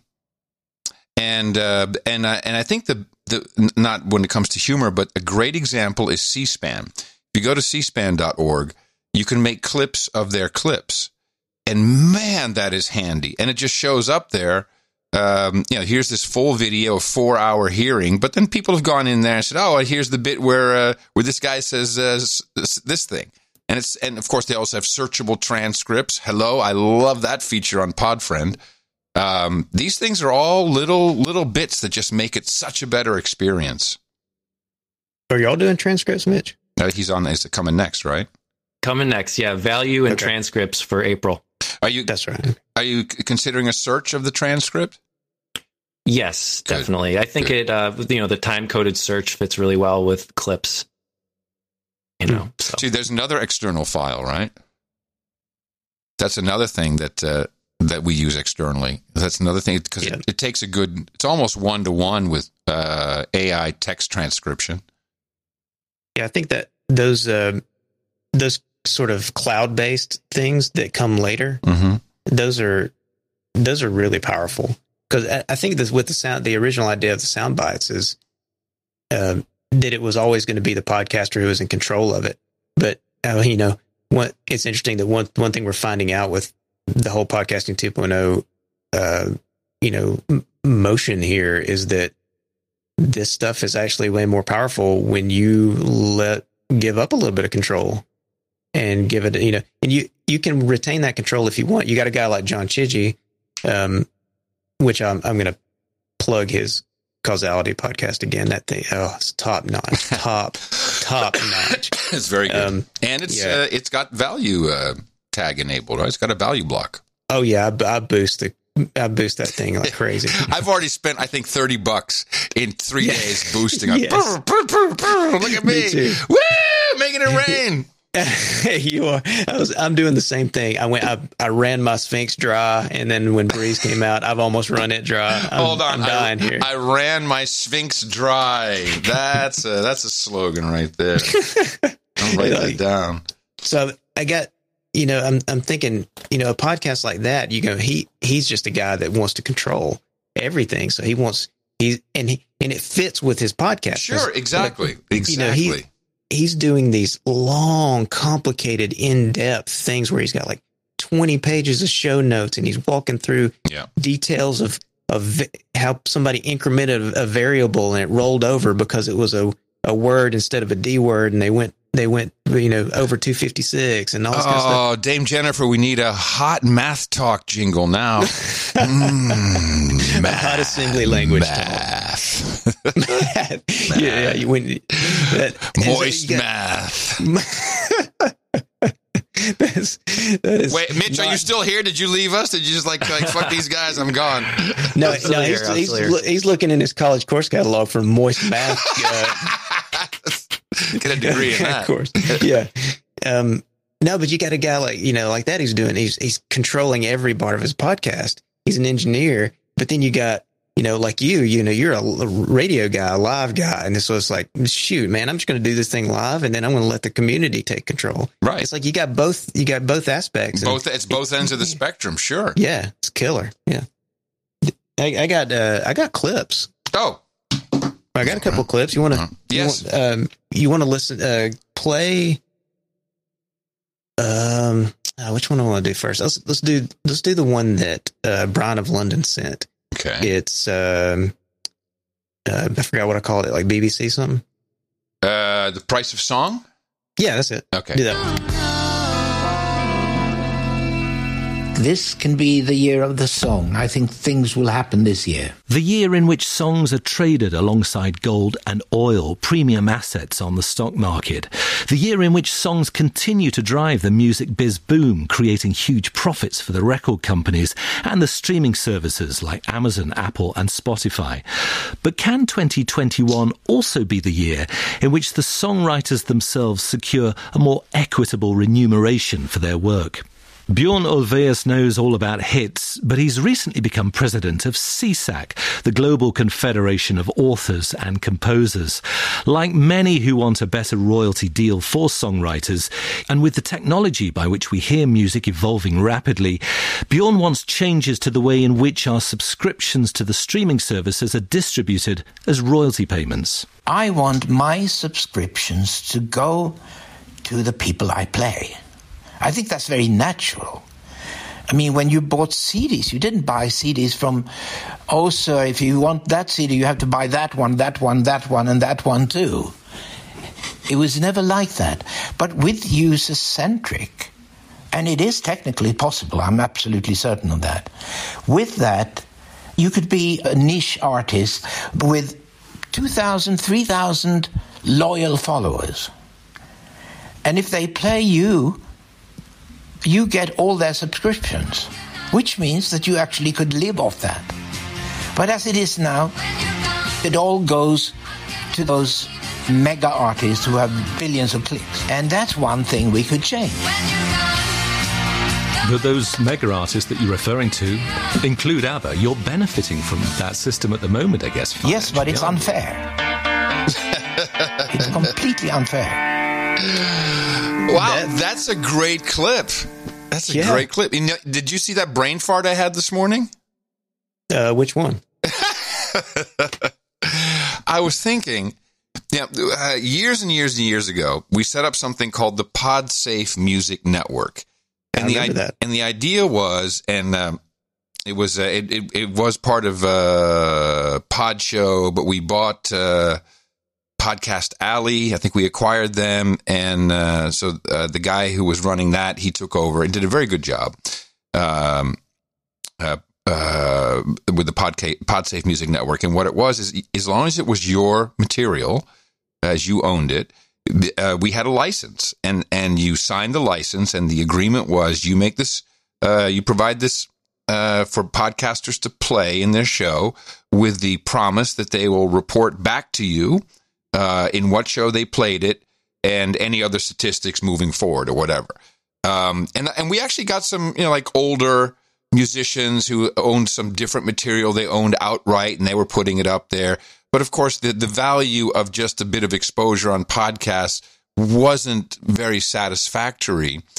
And uh, and uh, and I think the the not when it comes to humor, but a great example is C-SPAN. If you go to C span dot org, you can make clips of their clips, and man, that is handy. And it just shows up there. Um, you know, here's this full video, of four hour hearing, but then people have gone in there and said, "Oh, here's the bit where uh, where this guy says uh, this, this thing," and it's and of course they also have searchable transcripts. Hello, I love that feature on Podfriend. Um, these things are all little little bits that just make it such a better experience. Are y'all doing transcripts, Mitch? Uh, he's on. Is it coming next, right? Coming next, yeah. Value and okay. transcripts for April. Are you? That's right. Are you considering a search of the transcript? Yes, Good. definitely. I think Good. it, uh, you know, the time-coded search fits really well with clips. You know, so. See, there's another external file, right? That's another thing that uh, that we use externally. That's another thing, because yeah. it, it takes a good. It's almost one to one with uh, A I text transcription. Yeah, I think that those uh, those sort of cloud-based things that come later, mm-hmm. those are those are really powerful. Because I, I think this with the sound, the original idea of the sound bites is uh, that it was always going to be the podcaster who was in control of it. But uh, you know, what it's interesting that one one thing we're finding out with the whole podcasting two point oh, uh, you know, m- motion here is that this stuff is actually way more powerful when you let give up a little bit of control and give it, you know, and you you can retain that control if you want. You got a guy like John Chidgey, um, which I'm I'm going to plug his Causality podcast again. That thing, oh, it's top notch, top top notch. It's very good, um, and it's yeah. uh, it's got value uh, tag enabled. Right? It's got a value block. Oh yeah, I, I boost the I boost that thing like crazy. I've already spent, I think, thirty bucks in three yeah. days boosting. Yes. Brr, brr, brr, brr, look at me, me woo, making it rain. You are. I was. I'm doing the same thing. I went. I, I ran my Sphinx dry, and then when Breeze came out, I've almost run it dry. I'm, Hold on, I'm dying I, here. I ran my Sphinx dry. That's a, that's a slogan right there. I'll write that down. So I got you know, I'm I'm thinking, you know, a podcast like that, you go, he he's just a guy that wants to control everything. So he wants he and he and it fits with his podcast. Sure, exactly, like, exactly. You know, he, he's doing these long, complicated, in-depth things where he's got like twenty pages of show notes, and he's walking through yeah. details of of how somebody incremented a variable and it rolled over because it was a, a word instead of a D word, and they went they went you know over two fifty-six and all this oh, kind of stuff. Oh, Dame Jennifer, we need a hot math talk jingle now. mm, math, hot assembly language math. talk. math. Yeah, yeah. You, when, that, Moist so got, math. that is, that is Wait, Mitch, not, are you still here? Did you leave us? Did you just like, like fuck these guys? I'm gone. No, I'm still no, here, he's, I'm he's, still here. lo- he's looking in his college course catalog for moist math. Uh, Get a degree in that. Of course. Yeah. Um, no, but you got a guy like, you know, like that he's doing, he's, he's controlling every part of his podcast. He's an engineer, but then you got, you know, like you, you know, you're a, a radio guy, a live guy. And so it's like, shoot, man, I'm just going to do this thing live, and then I'm going to let the community take control. Right. It's like you got both, you got both aspects. Both, it's both ends of the spectrum. Sure. Yeah. It's killer. Yeah. I, I got, uh, I got clips. Oh, I got a couple clips. You want to, yes. You want, um, you want to listen, uh, play, um, uh, which one do I want to do first? Let's, let's do, let's do the one that, uh, Brian of London sent. Okay. It's, um, uh, I forgot what I called it, like B B C something. Uh, the Price of Song? Yeah, that's it. Okay. Do that one. This can be the year of the song. I think things will happen this year. The year in which songs are traded alongside gold and oil, premium assets on the stock market. The year in which songs continue to drive the music biz boom, creating huge profits for the record companies and the streaming services like Amazon, Apple and Spotify. But can twenty twenty-one also be the year in which the songwriters themselves secure a more equitable remuneration for their work? Bjorn Ulvaeus knows all about hits, but he's recently become president of C S A C, the Global Confederation of Authors and Composers. Like many who want a better royalty deal for songwriters, and with the technology by which we hear music evolving rapidly, Bjorn wants changes to the way in which our subscriptions to the streaming services are distributed as royalty payments. I want my subscriptions to go to the people I play. I think that's very natural. I mean, when you bought C Ds, you didn't buy C Ds from, oh, sir, if you want that C D, you have to buy that one, that one, that one, and that one too. It was never like that. But with user-centric, and it is technically possible, I'm absolutely certain of that. With that, you could be a niche artist with two thousand, three thousand loyal followers. And if they play you, you get all their subscriptions, which means that you actually could live off that. But as it is now, it all goes to those mega artists who have billions of clicks. And that's one thing we could change. But those mega artists that you're referring to include ABBA. You're benefiting from that system at the moment, I guess. Yes, but it's unfair. It's completely unfair. Wow, that's a great clip. That's a Yeah. great clip. You know, did you see that brain fart I had this morning? Uh, which one? I was thinking, yeah, uh, years and years and years ago, we set up something called the PodSafe Music Network, and I the remember i- that. and the idea was, and um, it was uh, it, it it was part of uh, Pod Show, but we bought uh, Podcast Alley. I think we acquired them, and uh, so uh, the guy who was running that, he took over and did a very good job. Um, uh, uh, with the Podca- PodSafe Music Network. And what it was is, as long as it was your material, as you owned it, uh, we had a license, and, and you signed the license, and the agreement was you make this, uh, you provide this uh, for podcasters to play in their show with the promise that they will report back to you uh, in what show they played it and any other statistics moving forward or whatever. Um, and, and we actually got some, you know, like older musicians who owned some different material they owned outright, and they were putting it up there. But of course, the, the value of just a bit of exposure on podcasts wasn't very satisfactory.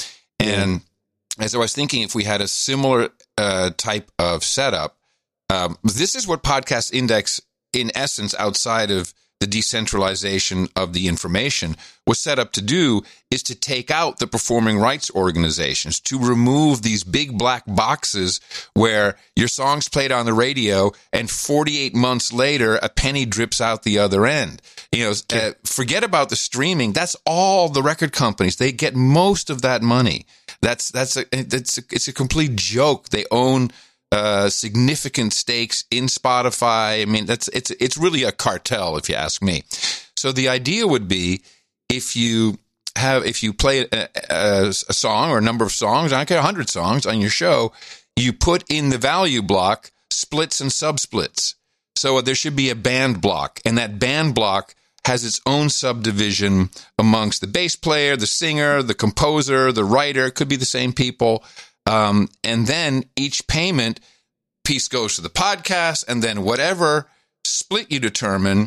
And yeah. as I was thinking, if we had a similar uh, type of setup, um, this is what Podcast Index, in essence, outside of the decentralization of the information, was set up to do, is to take out the performing rights organizations, to remove these big black boxes where your song's played on the radio and forty-eight months later, a penny drips out the other end. You know, uh, forget about the streaming. That's all the record companies. They get most of that money. That's, that's a, that's a, it's a complete joke. They own Uh, significant stakes in Spotify. I mean, that's it's it's really a cartel, if you ask me. So the idea would be, if you have if you play a, a, a song or a number of songs, I care a hundred songs on your show, you put in the value block splits and subsplits. So there should be a band block, and that band block has its own subdivision amongst the bass player, the singer, the composer, the writer. It could be the same people. Um, and then each payment piece goes to the podcast, and then whatever split you determine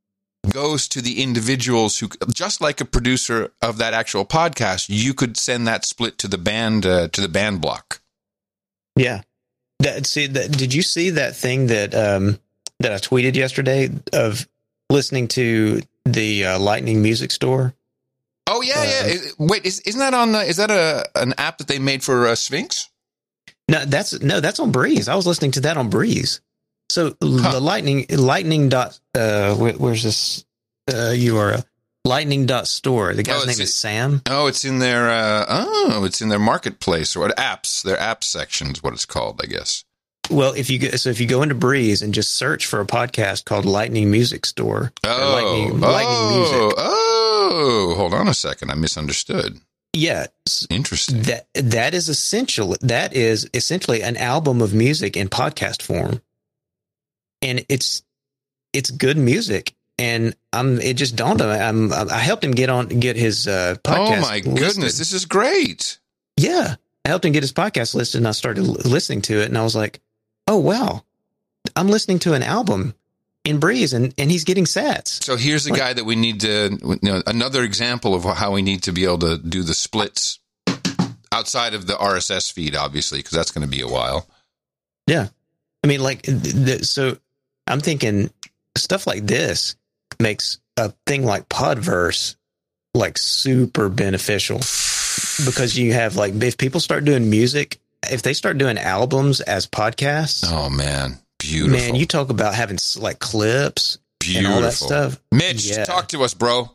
goes to the individuals who, just like a producer of that actual podcast, you could send that split to the band, uh, to the band block. Yeah. That, see, that, did you see that thing that, um, that I tweeted yesterday of listening to the uh, Lightning Music Store? Oh yeah, yeah. Uh, Wait, is, isn't that on? Uh, is that a an app that they made for uh, Sphinx? No, that's no, that's on Breeze. I was listening to that on Breeze. So huh. the Lightning Lightning dot uh, where, where's this uh, U R L? Lightning dot store. The guy's oh, name is Sam. Oh, it's in their uh, oh, it's in their marketplace or what apps? Their apps section is what it's called, I guess. Well, if you go, so if you go into Breeze and just search for a podcast called Lightning Music Store, oh, Lightning, oh, Lightning Music. Oh, hold on a second. I misunderstood. Yeah. Interesting. That that is essential. That is essentially an album of music in podcast form. And it's it's good music. And I'm it just dawned on me. I'm I helped him get on get his uh, podcast. Oh my goodness, listed. This is great. Yeah. I helped him get his podcast listed, and I started l- listening to it, and I was like, "Oh wow. I'm listening to an album in Breeze, and, and he's getting sats." So here's a guy that we need to, you know, another example of how we need to be able to do the splits outside of the R S S feed, obviously, because that's going to be a while. Yeah. I mean, like, the, so I'm thinking stuff like this makes a thing like Podverse like super beneficial, because you have like, if people start doing music, if they start doing albums as podcasts. Oh man. Beautiful. Man, you talk about having like clips Beautiful. and all that stuff. Mitch, yeah. talk to us, bro.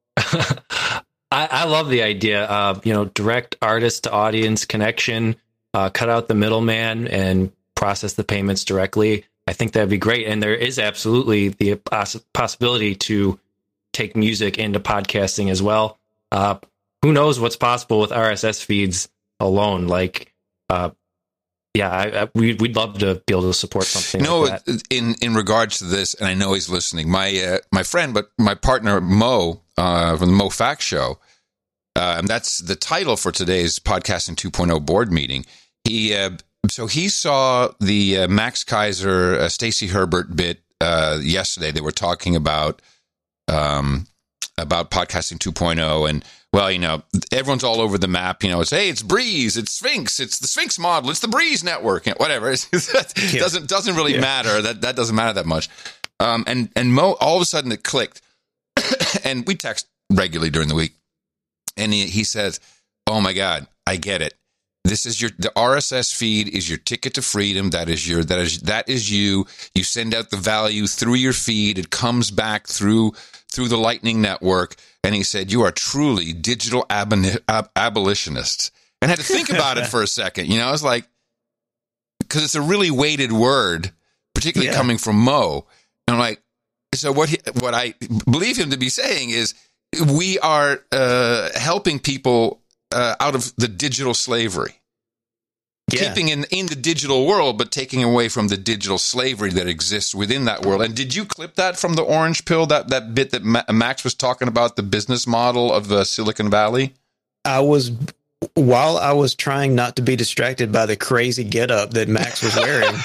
I, I love the idea of, you know, direct artist to audience connection, uh, cut out the middleman and process the payments directly. I think that'd be great. And there is absolutely the poss- possibility to take music into podcasting as well. Uh, who knows what's possible with R S S feeds alone? Like, uh, Yeah, I, I, we'd, we'd love to be able to support something no, like that. in in regards to this, and I know he's listening, my uh, my friend, but my partner, Mo, uh, from the Mo Fact Show, uh, and that's the title for today's Podcasting two point oh board meeting. He uh, So he saw the uh, Max Kaiser, uh, Stacey Herbert bit uh, yesterday. They were talking about um, about Podcasting two point oh, and well, you know, everyone's all over the map. You know, it's, hey, it's Breeze, it's Sphinx, it's the Sphinx model, it's the Breeze network, you know, whatever. It yeah. doesn't doesn't really yeah. matter. That that doesn't matter that much. Um, and and Mo, all of a sudden it clicked, and we text regularly during the week, and he, he says, "Oh my God, I get it. This is your the R S S feed is your ticket to freedom. That is your that is that is you. You send out the value through your feed. It comes back through through the Lightning Network." And he said, "You are truly digital ab- ab- abolitionists." And I had to think about it for a second. You know, I was like, because it's a really weighted word, particularly yeah. coming from Mo. And I'm like, so what? He, what I believe him to be saying is, we are uh, helping people uh, out of the digital slavery. Yeah. Keeping in, in the digital world, but taking away from the digital slavery that exists within that world. And did you clip that from the Orange Pill, that, that bit that Ma- Max was talking about, the business model of uh, Silicon Valley? I was, while I was trying not to be distracted by the crazy getup that Max was wearing,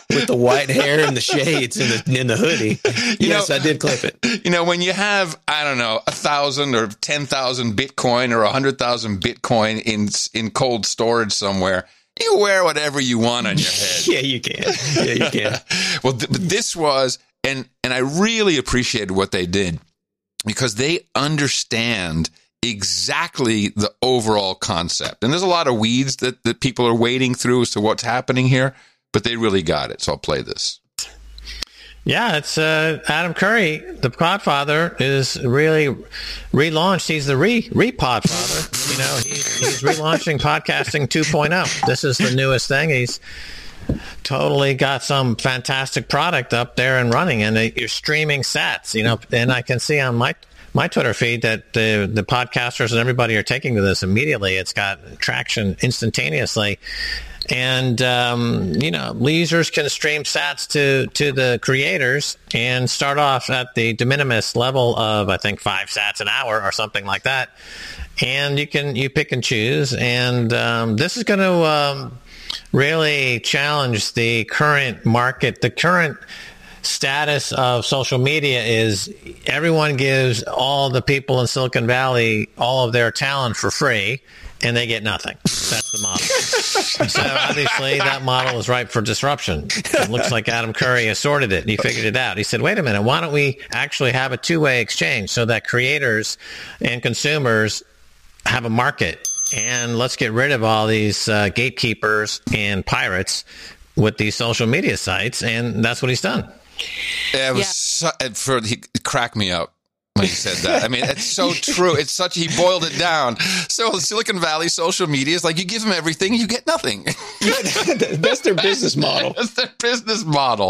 with the white hair and the shades and the, and the hoodie. You yes, know, I did clip it. You know, when you have, I don't know, a thousand or ten thousand Bitcoin or a hundred thousand Bitcoin in in cold storage somewhere, you wear whatever you want on your head. Yeah, you can. Yeah, you can. Well, th- but this was, and and I really appreciated what they did because they understand exactly the overall concept. And there's a lot of weeds that, that people are wading through as to what's happening here, but they really got it. So I'll play this. Yeah, it's uh, Adam Curry, the Podfather, is really relaunched. He's the re re Podfather. You know, he, he's relaunching podcasting two point oh. This is the newest thing. He's totally got some fantastic product up there and running, and uh, you're streaming sats. You know, and I can see on my my Twitter feed that the the podcasters and everybody are taking to this immediately. It's got traction instantaneously. And, um, you know, users can stream sats to, to the creators and start off at the de minimis level of, I think, five sats an hour or something like that. And you can you pick and choose. And um, this is going to um, really challenge the current market. The current status of social media is everyone gives all the people in Silicon Valley all of their talent for free. And they get nothing. That's the model. So obviously that model is ripe for disruption. It looks like Adam Curry has sorted it. And he figured it out. He said, wait a minute, why don't we actually have a two-way exchange so that creators and consumers have a market? And let's get rid of all these uh, gatekeepers and pirates with these social media sites. And that's what he's done. Yeah, it was so, for, he cracked me up when he said that. I mean, it's so true. It's such, he boiled it down. So Silicon Valley social media is like, you give them everything, you get nothing. That's their business model. That's their business model.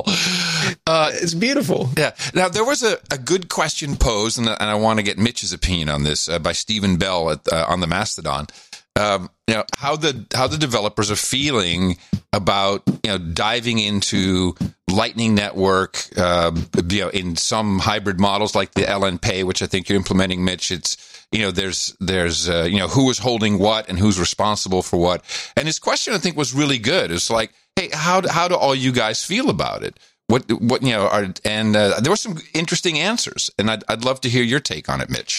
Uh, it's beautiful. Yeah. Now, there was a, a good question posed, and, and I want to get Mitch's opinion on this, uh, by Stephen Bell at, uh, on the Mastodon. Um, you know, how the how the developers are feeling about, you know, diving into Lightning Network, uh, you know, in some hybrid models like the L N Pay, which I think you're implementing, Mitch. It's, you know, there's there's uh, you know, who is holding what and who's responsible for what. And his question, I think, was really good. It's like, hey, how do, how do all you guys feel about it? What what you know are and uh, there were some interesting answers, and I'd I'd love to hear your take on it, Mitch.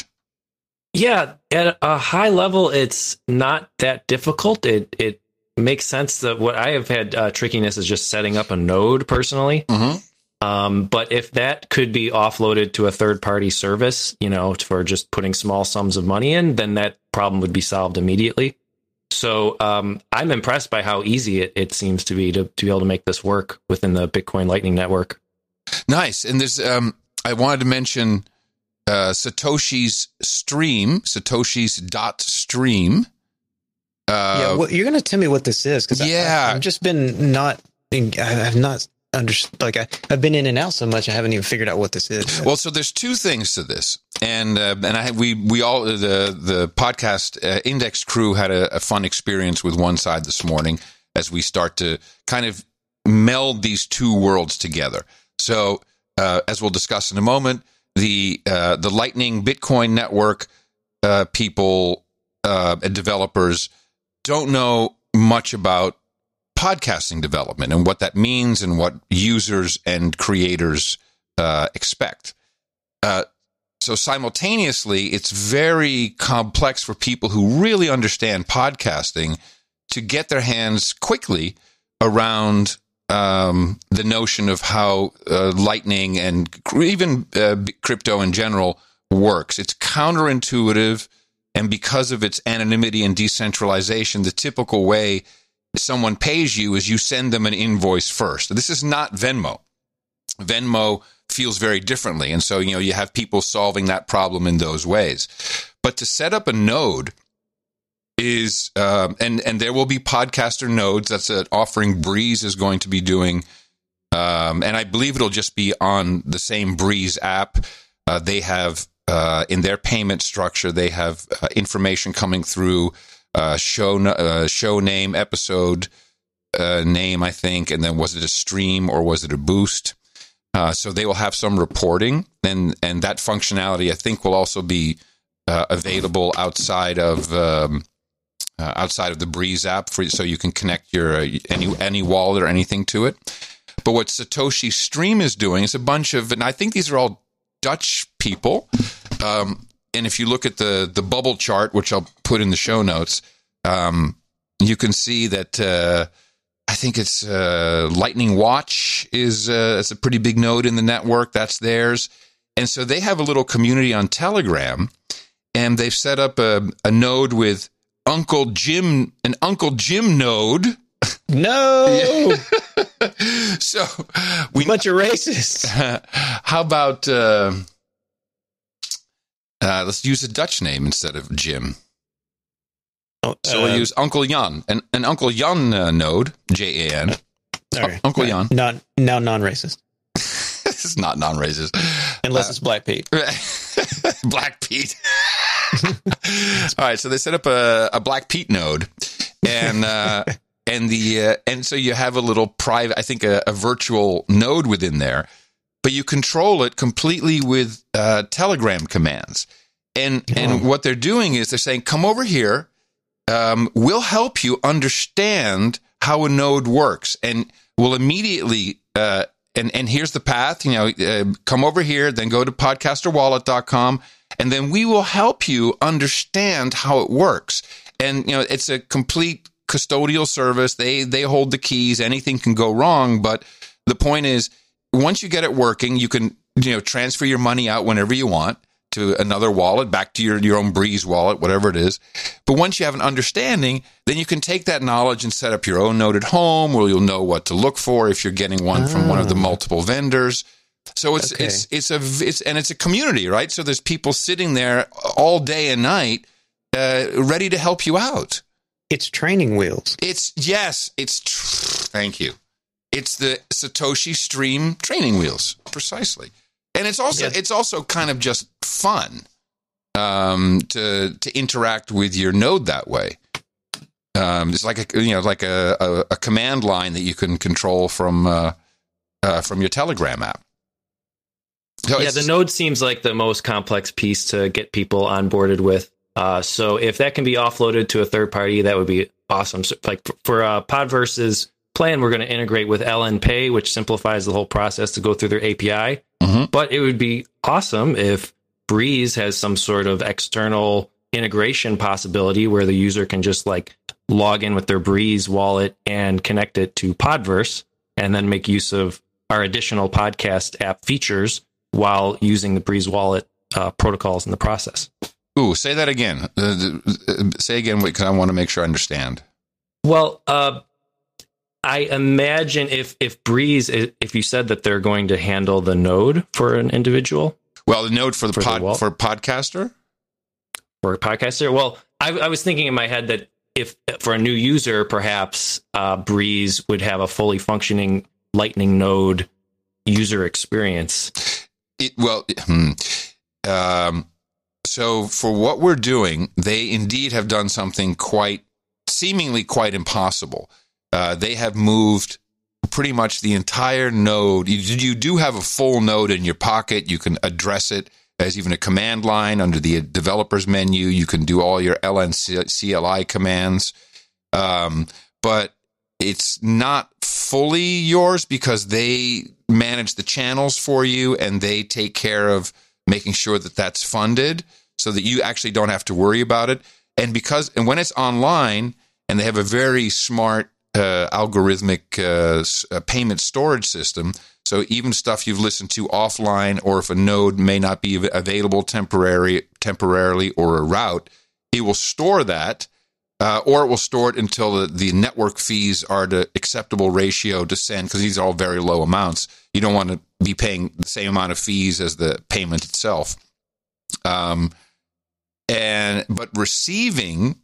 Yeah, at a high level, it's not that difficult. It it makes sense that what I have had uh, trickiness is just setting up a node personally. Mm-hmm. Um, but if that could be offloaded to a third party service, you know, for just putting small sums of money in, then that problem would be solved immediately. So um, I'm impressed by how easy it, it seems to be to, to be able to make this work within the Bitcoin Lightning Network. Nice. And there's um, I wanted to mention Uh, Satoshi's stream, Satoshi's dot stream. Uh, yeah, well, you're going to tell me what this is because yeah, I've just been not, I've not understood. Like I, I've been in and out so much, I haven't even figured out what this is. Well, so there's two things to this, and uh, and I we we all the the podcast uh, Index crew had a, a fun experience with One Side this morning as we start to kind of meld these two worlds together. So uh, as we'll discuss in a moment. The uh, the Lightning Bitcoin Network uh, people uh, and developers don't know much about podcasting development and what that means and what users and creators uh, expect. Uh, so simultaneously, it's very complex for people who really understand podcasting to get their hands quickly around Um, the notion of how uh, Lightning and even uh, crypto in general works. It's counterintuitive, and because of its anonymity and decentralization, the typical way someone pays you is you send them an invoice first. This is not Venmo. Venmo feels very differently, and so you know you have people solving that problem in those ways. But to set up a node is um, and and there will be podcaster nodes. That's an offering Breeze is going to be doing, um, and I believe it'll just be on the same Breeze app. Uh, they have uh, in their payment structure, they have uh, information coming through uh, show uh, show name, episode uh, name, I think, and then was it a stream or was it a boost? Uh, so they will have some reporting, and and that functionality I think will also be uh, available outside of. Um, Uh, outside of the Breeze app, for so you can connect your uh, any any wallet or anything to it. But what Satoshi Stream is doing is a bunch of, and I think these are all Dutch people. Um, and if you look at the the bubble chart, which I'll put in the show notes, um, you can see that uh, I think it's uh, Lightning Watch is uh, it's a pretty big node in the network. That's theirs. And so they have a little community on Telegram, and they've set up a, a node with Uncle Jim, an Uncle Jim node. No. So we bunch of racists. Uh, how about uh, uh, let's use a Dutch name instead of Jim. Oh, So uh, we'll use Uncle Jan, an, an Uncle Jan uh, node, J A N. okay. Uncle Right. Jan. Non, now non-racist. This is not non-racist. Unless Uh, it's Black Pete. Black Pete. All right, so they set up a, a Black Pete node, and uh, and the uh, and so you have a little private, I think, a, a virtual node within there, but you control it completely with uh, Telegram commands. And and what they're doing is they're saying, come over here. Um, we'll help you understand how a node works, and we'll immediately. Uh, and and here's the path. You know, uh, come over here, then go to podcaster wallet dot com, and then we will help you understand how it works. And you know, it's a complete custodial service. They they hold the keys. Anything can go wrong, but the point is, once you get it working, you can you know transfer your money out whenever you want to another wallet, back to your, your own Breeze wallet, whatever it is. But once you have an understanding, then you can take that knowledge and set up your own node at home, where you'll know what to look for if you're getting one oh. from one of the multiple vendors. So it's okay. it's it's a it's and it's a community, right? So there's people sitting there all day and night, uh, ready to help you out. It's training wheels. It's yes, it's tr- thank you. It's the Satoshi Stream training wheels, precisely. And it's also yeah. it's also kind of just fun um, to to interact with your node that way. Um, it's like a you know like a, a, a command line that you can control from uh, uh, from your Telegram app. So yeah, the node seems like the most complex piece to get people onboarded with. Uh, so if that can be offloaded to a third party, that would be awesome. So like for uh, Podverse's plan, we're going to integrate with L N Pay, which simplifies the whole process to go through their A P I. Mm-hmm. But it would be awesome if Breeze has some sort of external integration possibility where the user can just like log in with their Breeze wallet and connect it to Podverse and then make use of our additional podcast app features while using the Breeze wallet uh, protocols in the process. Ooh, say that again. Uh, say again, because I want to make sure I understand. Well, uh, I imagine if, if Breeze, if you said that they're going to handle the node for an individual. Well, the node for the for pod, the for podcaster? For a podcaster? Well, I, I was thinking in my head that if for a new user, perhaps uh, Breeze would have a fully functioning Lightning node user experience. It, well, hmm, um, so for what we're doing, they indeed have done something quite, seemingly quite impossible. Uh, they have moved pretty much the entire node. You, you do have a full node in your pocket. You can address it as even a command line under the developers menu. You can do all your L N C L I commands. Um, but it's not fully yours because they manage the channels for you and they take care of making sure that that's funded so that you actually don't have to worry about it. And because, and when it's online and they have a very smart Uh, algorithmic uh, uh, payment storage system. So even stuff you've listened to offline, or if a node may not be available temporary, temporarily or a route, it will store that, uh, or it will store it until the, the network fees are the acceptable ratio to send, because these are all very low amounts. You don't want to be paying the same amount of fees as the payment itself. Um, and but receiving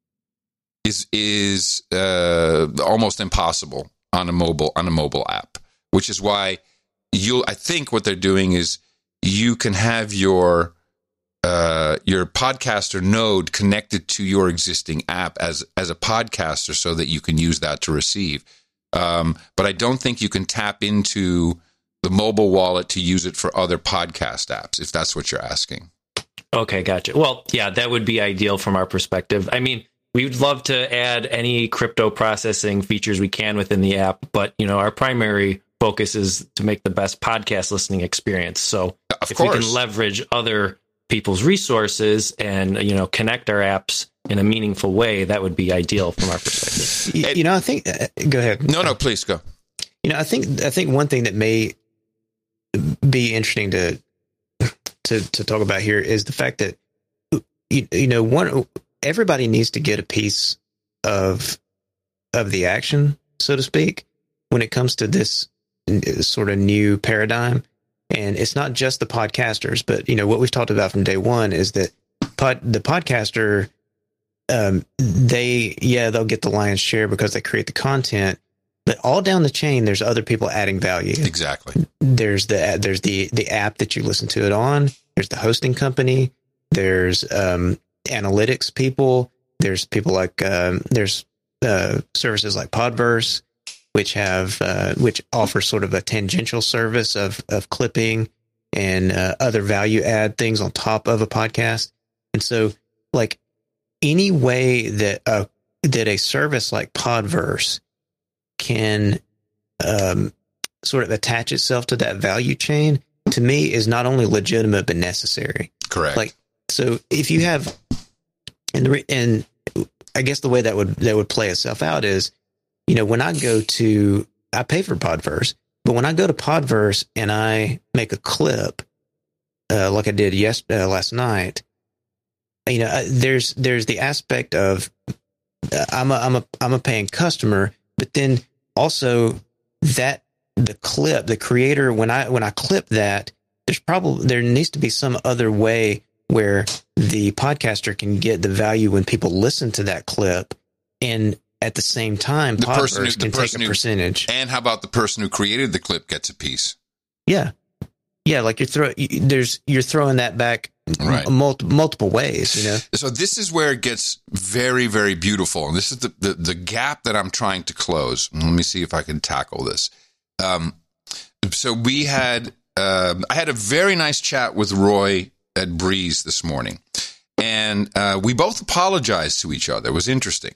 is is uh, almost impossible on a mobile on a mobile app, which is why you I think what they're doing is you can have your uh, your podcaster node connected to your existing app as as a podcaster, so that you can use that to receive. Um, but I don't think you can tap into the mobile wallet to use it for other podcast apps, if that's what you're asking. Okay, gotcha. Well, yeah, that would be ideal from our perspective. I mean, we'd love to add any crypto processing features we can within the app, but you know, our primary focus is to make the best podcast listening experience. So of if course. we can leverage other people's resources and, you know, connect our apps in a meaningful way, that would be ideal from our perspective. You, you know, I think, uh, go ahead. No, no, please go. You know, I think, I think one thing that may be interesting to, to, to talk about here is the fact that, you, you know, one, everybody needs to get a piece of, of the action, so to speak, when it comes to this sort of new paradigm. And it's not just the podcasters, but, you know, what we've talked about from day one is that pod, the podcaster, um, they, yeah, they'll get the lion's share because they create the content, but all down the chain, there's other people adding value. Exactly. There's the, there's the, the app that you listen to it on. There's the hosting company. There's, um, analytics people. There's people like, um, there's, uh, services like Podverse, which have uh, which offer sort of a tangential service of of clipping and uh, other value add things on top of a podcast. And so, like any way that a that a service like Podverse can um, sort of attach itself to that value chain, to me, is not only legitimate but necessary. Correct. Like, so if you have, and the, and I guess the way that would that would play itself out is, you know, when I go to, I pay for Podverse, but when I go to Podverse and I make a clip, uh, like I did yes uh, last night, you know, uh, there's there's the aspect of uh, I'm a I'm a I'm a paying customer, but then also that the clip, the creator, when I when I clip that, there's probably there needs to be some other way where the podcaster can get the value when people listen to that clip, and at the same time, the person who, Podverse the can person take a who, percentage. And how about the person who created the clip gets a piece? Yeah, yeah. Like you're throwing, there's you're throwing that back right. mul- multiple ways. You know. So this is where it gets very, very beautiful, and this is the the, the gap that I'm trying to close. Let me see if I can tackle this. Um, so we had, uh, I had a very nice chat with Roy at Breeze this morning, and uh, we both apologized to each other. It was interesting.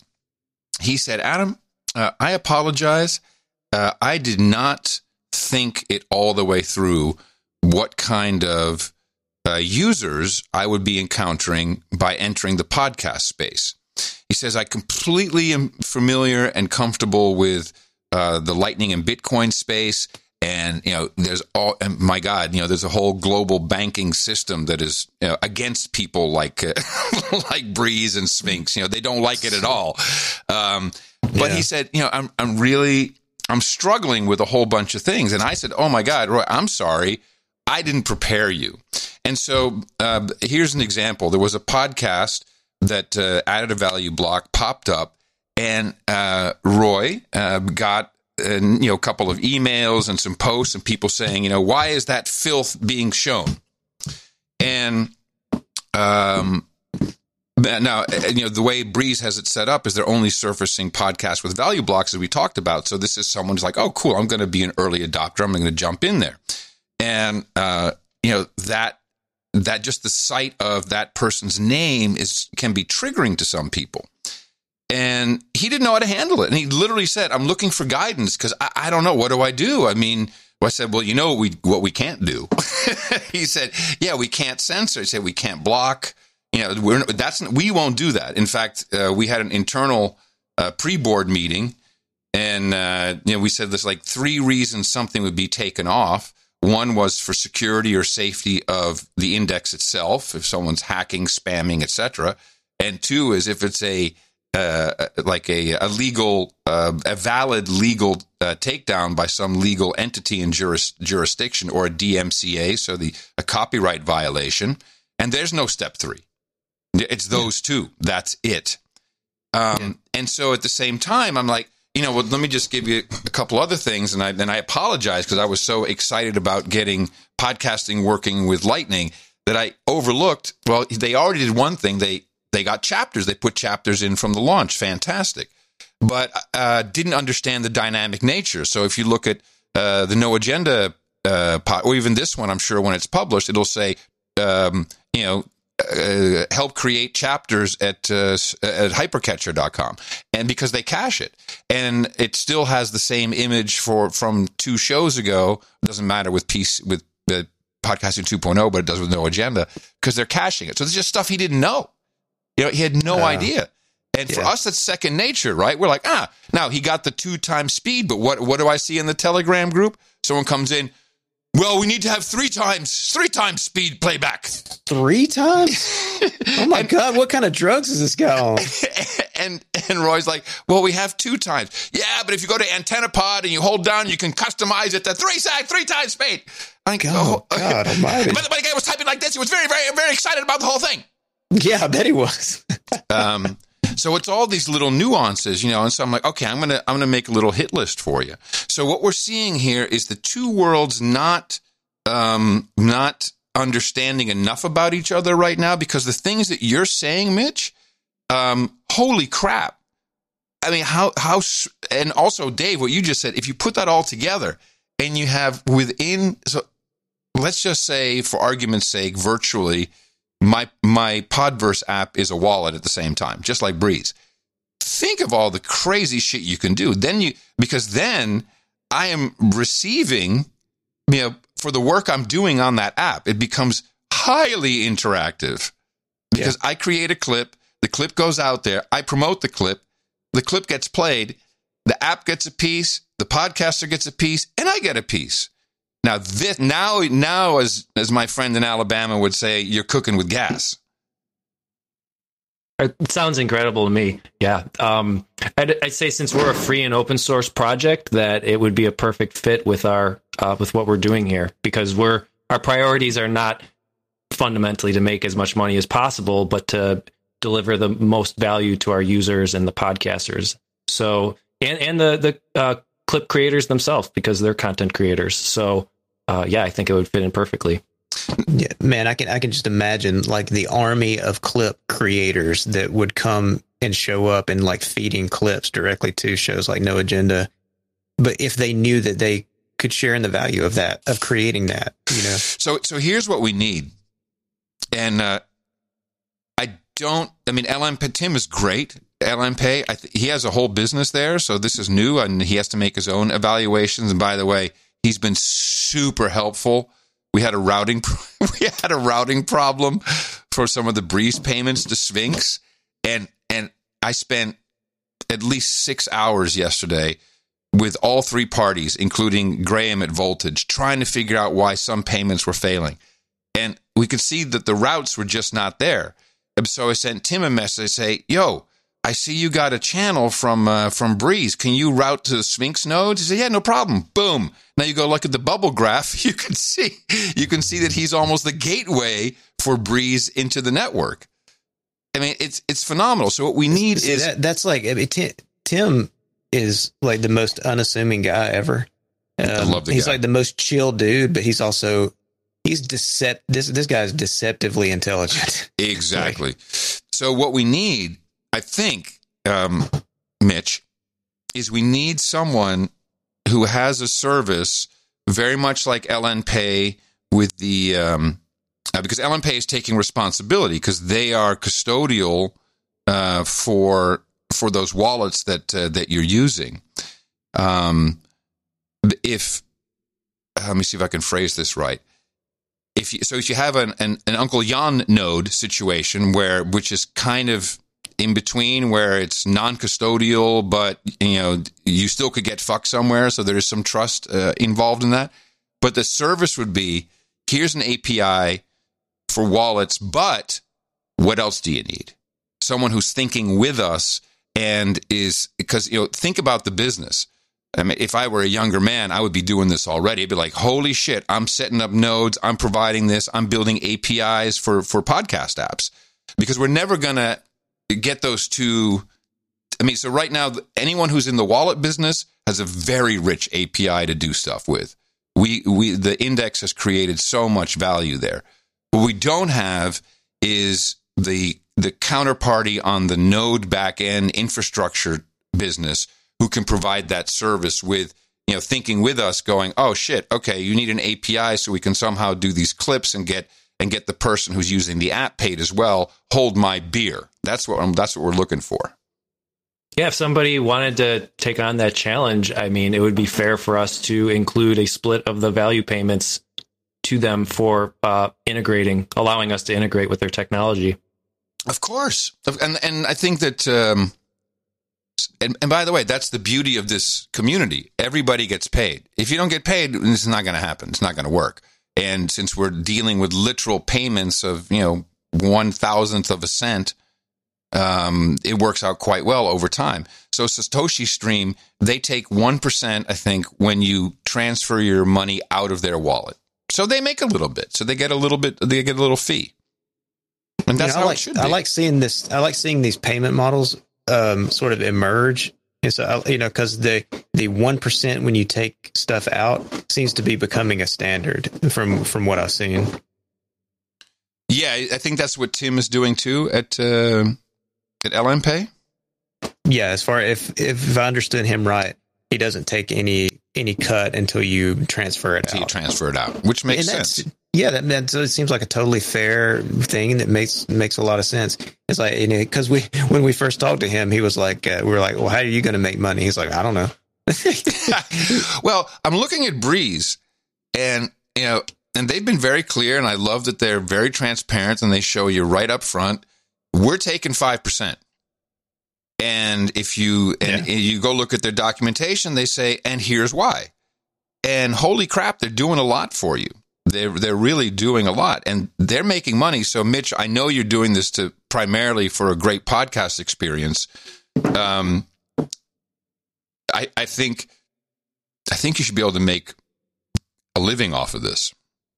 He said, Adam, uh, I apologize. Uh, I did not think it all the way through what kind of uh, users I would be encountering by entering the podcast space. He says, I completely am familiar and comfortable with uh, the Lightning and Bitcoin space. And, you know, there's all, and my God, you know, there's a whole global banking system that is, you know, against people like, uh, like Breeze and Sphinx. You know, they don't like it at all. Um, but Yeah. he said, you know, I'm, I'm really, I'm struggling with a whole bunch of things. And I said, oh my God, Roy, I'm sorry. I didn't prepare you. And so, uh, here's an example. There was a podcast that, uh, Added a Value block popped up, and, uh, Roy, uh, got, and, you know, a couple of emails and some posts and people saying, you know, why is that filth being shown? And um, now, you know, the way Breeze has it set up is they're only surfacing podcasts with value blocks, as we talked about. So this is someone who's like, oh, cool, I'm going to be an early adopter. I'm going to jump in there. And, uh, you know, that that just the sight of that person's name is can be triggering to some people. And he didn't know how to handle it. And he literally said, I'm looking for guidance because I, I don't know. What do I do? I mean, well, I said, well, you know what we, what we can't do? He said, yeah, we can't censor. He said, we can't block. You know, we're, that's, we won't do that. In fact, uh, we had an internal uh, pre-board meeting, and uh, you know, we said there's like three reasons something would be taken off. One was for security or safety of the index itself, if someone's hacking, spamming, et cetera. And two is if it's a Uh, like a, a legal, uh, a valid legal uh, takedown by some legal entity in juris, jurisdiction, or a D M C A, so the a copyright violation. And there's no step three. It's those yeah. two. That's it. Um, yeah. And so at the same time, I'm like, you know, well, let me just give you a couple other things. And I, then I apologize because I was so excited about getting podcasting working with Lightning that I overlooked. Well, they already did one thing. They They got chapters. They put chapters in from the launch. Fantastic. But uh, didn't understand the dynamic nature. So if you look at uh, the No Agenda, uh, pod, or even this one, I'm sure when it's published, it'll say, um, you know, uh, help create chapters at uh, at hypercatcher dot com, and because they cache it, and it still has the same image for from two shows ago. It doesn't matter with piece with the podcasting two point oh, but it does with No Agenda because they're caching it. So there's just stuff he didn't know. You know, he had no uh, idea. And yeah. for us, that's second nature, right? We're like, ah, now he got the two times speed, but what what do I see in the Telegram group? Someone comes in. Well, we need to have three times, three times speed playback. Three times? Oh my and, God! What kind of drugs is this guy on? And and Roy's like, well, we have two times. Yeah, but if you go to AntennaPod and you hold down, you can customize it to three side, three times speed. I think, oh, oh God Almighty! But, but the guy was typing like this. He was very, very, very excited about the whole thing. Yeah, I bet he was. um. So it's all these little nuances, you know, and so I'm like, okay, I'm going to, I'm going to make a little hit list for you. So what we're seeing here is the two worlds not, um, not understanding enough about each other right now, because the things that you're saying, Mitch, um, holy crap. I mean, how, how, and also Dave, what you just said, if you put that all together and you have within, so let's just say for argument's sake, virtually, My my Podverse app is a wallet at the same time, just like Breeze. Think of all the crazy shit you can do. Then you because then I am receiving, you know, for the work I'm doing on that app, it becomes highly interactive because yeah. I create a clip, the clip goes out there, I promote the clip, the clip gets played, the app gets a piece, the podcaster gets a piece, and I get a piece. Now, this, now, now, as as my friend in Alabama would say, you're cooking with gas. It sounds incredible to me. Yeah. Um, I'd, I'd say since we're a free and open source project, that it would be a perfect fit with our uh, with what we're doing here, because we're our priorities are not fundamentally to make as much money as possible, but to deliver the most value to our users and the podcasters. So and and the the uh, clip creators themselves, because they're content creators. So uh, yeah, I think it would fit in perfectly. Yeah, man, I can I can just imagine like the army of clip creators that would come and show up and like feeding clips directly to shows like No Agenda. But if they knew that they could share in the value of that, of creating that, you know. So so here's what we need. And uh, I don't, I mean, L M P, Tim is great. L M P, I th- he has a whole business there. So this is new and he has to make his own evaluations. And by the way, he's been super helpful. We had a routing, we had a routing problem for some of the Breeze payments to Sphinx. And, and I spent at least six hours yesterday with all three parties, including Graham at Voltage, trying to figure out why some payments were failing. And we could see that the routes were just not there. And so I sent Tim a message. I say, yo, I see you got a channel from uh, from Breeze. Can you route to Sphinx nodes? He said, yeah, no problem. Boom. Now you go look at the bubble graph. You can see you can see that he's almost the gateway for Breeze into the network. I mean, it's it's phenomenal. So what we need see, is that, that's like I mean, Tim, Tim is like the most unassuming guy ever. Um, I love the he's guy. like the most chill dude, but he's also he's decept. This this guy's deceptively intelligent. Exactly. Like, so what we need, I think, um, Mitch, is we need someone who has a service very much like L N Pay with the um, uh, because L N Pay is taking responsibility because they are custodial uh, for for those wallets that uh, that you're using. Um, if let me see if I can phrase this right. If you, so, if you have an, an an Uncle Jan node situation where which is kind of in between, where it's non-custodial, but you know you still could get fucked somewhere, so there is some trust uh, involved in that. But the service would be: here's an A P I for wallets, but what else do you need? Someone who's thinking with us and is because you know think about the business. I mean, if I were a younger man, I would be doing this already. I'd be like, holy shit, I'm setting up nodes, I'm providing this, I'm building A P Is for for podcast apps, because we're never gonna get those two. I mean, so right now, anyone who's in the wallet business has a very rich A P I to do stuff with. We, we, the index has created so much value there. What we don't have is the, the counterparty on the node backend infrastructure business who can provide that service with, you know, thinking with us going, oh shit, okay, you need an A P I so we can somehow do these clips and get and get the person who's using the app paid as well. Hold my beer. That's what I'm, that's what we're looking for. Yeah, if somebody wanted to take on that challenge, I mean, it would be fair for us to include a split of the value payments to them for uh, integrating, allowing us to integrate with their technology. Of course. And and I think that, um, and, and by the way, that's the beauty of this community. Everybody gets paid. If you don't get paid, this is not going to happen. It's not going to work. And since we're dealing with literal payments of, you know, one thousandth of a cent, um, it works out quite well over time. So Satoshi Stream, they take one percent, I think, when you transfer your money out of their wallet. So they make a little bit. So they get a little bit, they get a little fee. And that's you know, how I like, it should be. I like seeing this. I like seeing these payment models um, sort of emerge. And so, you know, because the the one percent when you take stuff out seems to be becoming a standard from from what I've seen. Yeah, I think that's what Tim is doing too at uh, at L M Pay. Yeah, as far if if I understood him right, he doesn't take any any cut until you transfer it until out. You transfer it out, which makes sense. Yeah, that, that it seems like a totally fair thing that makes makes a lot of sense. It's like, because we when we first talked to him, he was like, uh, we were like, well, how are you going to make money? He's like, I don't know. Well, I'm looking at Breeze, and you know, and they've been very clear, and I love that they're very transparent, and they show you right up front, we're taking five percent. And if you and yeah. you go look at their documentation, they say, and here's why. And holy crap, they're doing a lot for you. They're they're really doing a lot, and they're making money. So, Mitch, I know you're doing this to primarily for a great podcast experience. Um, I I think I think you should be able to make a living off of this.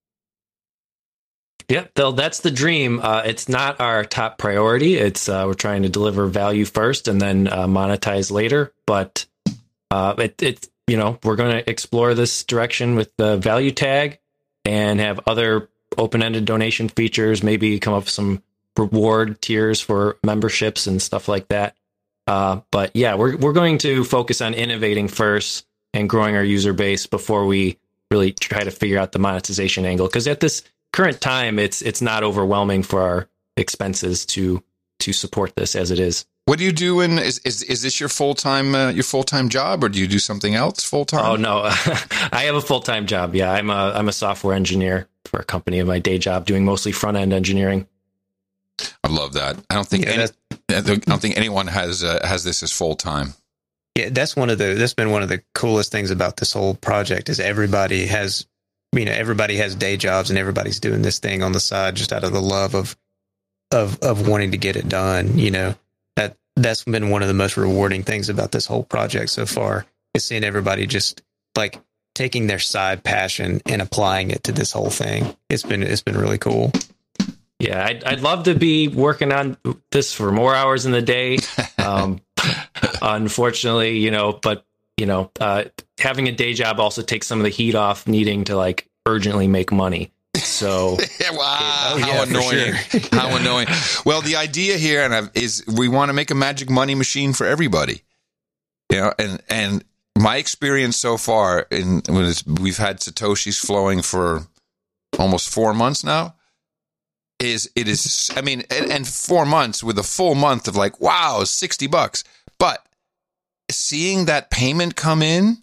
Yep, though that's the dream. Uh, it's not our top priority. It's uh, we're trying to deliver value first and then uh, monetize later. But uh, it it you know we're going to explore this direction with the value tag and have other open-ended donation features. Maybe come up with some reward tiers for memberships and stuff like that. Uh, but yeah, we're we're going to focus on innovating first and growing our user base before we really try to figure out the monetization angle. Because at this current time, it's it's not overwhelming for our expenses to to support this as it is. What do you do? In is is, is this your full time uh, your full time job, or do you do something else full time? Oh no, I have a full time job. Yeah, I'm a I'm a software engineer for a company in my day job, doing mostly front end engineering. I love that. I don't think yeah, any, I don't think anyone has uh, has this as full time. Yeah, that's one of the that's been one of the coolest things about this whole project is everybody has. You know, everybody has day jobs and everybody's doing this thing on the side just out of the love of of of wanting to get it done. You know, that that's been one of the most rewarding things about this whole project so far is seeing everybody just like taking their side passion and applying it to this whole thing. It's been it's been really cool. Yeah, I'd, I'd love to be working on this for more hours in the day. Um, unfortunately, you know, but you know, uh, having a day job also takes some of the heat off needing to like urgently make money. So, wow, oh, how yeah, annoying! Sure. How annoying! Well, the idea here and I've, is we want to make a magic money machine for everybody. You know, and and my experience so far in when it's, we've had Satoshis flowing for almost four months now. Is it is? I mean, and, and four months with a full month of like, wow, sixty bucks, but. Seeing that payment come in,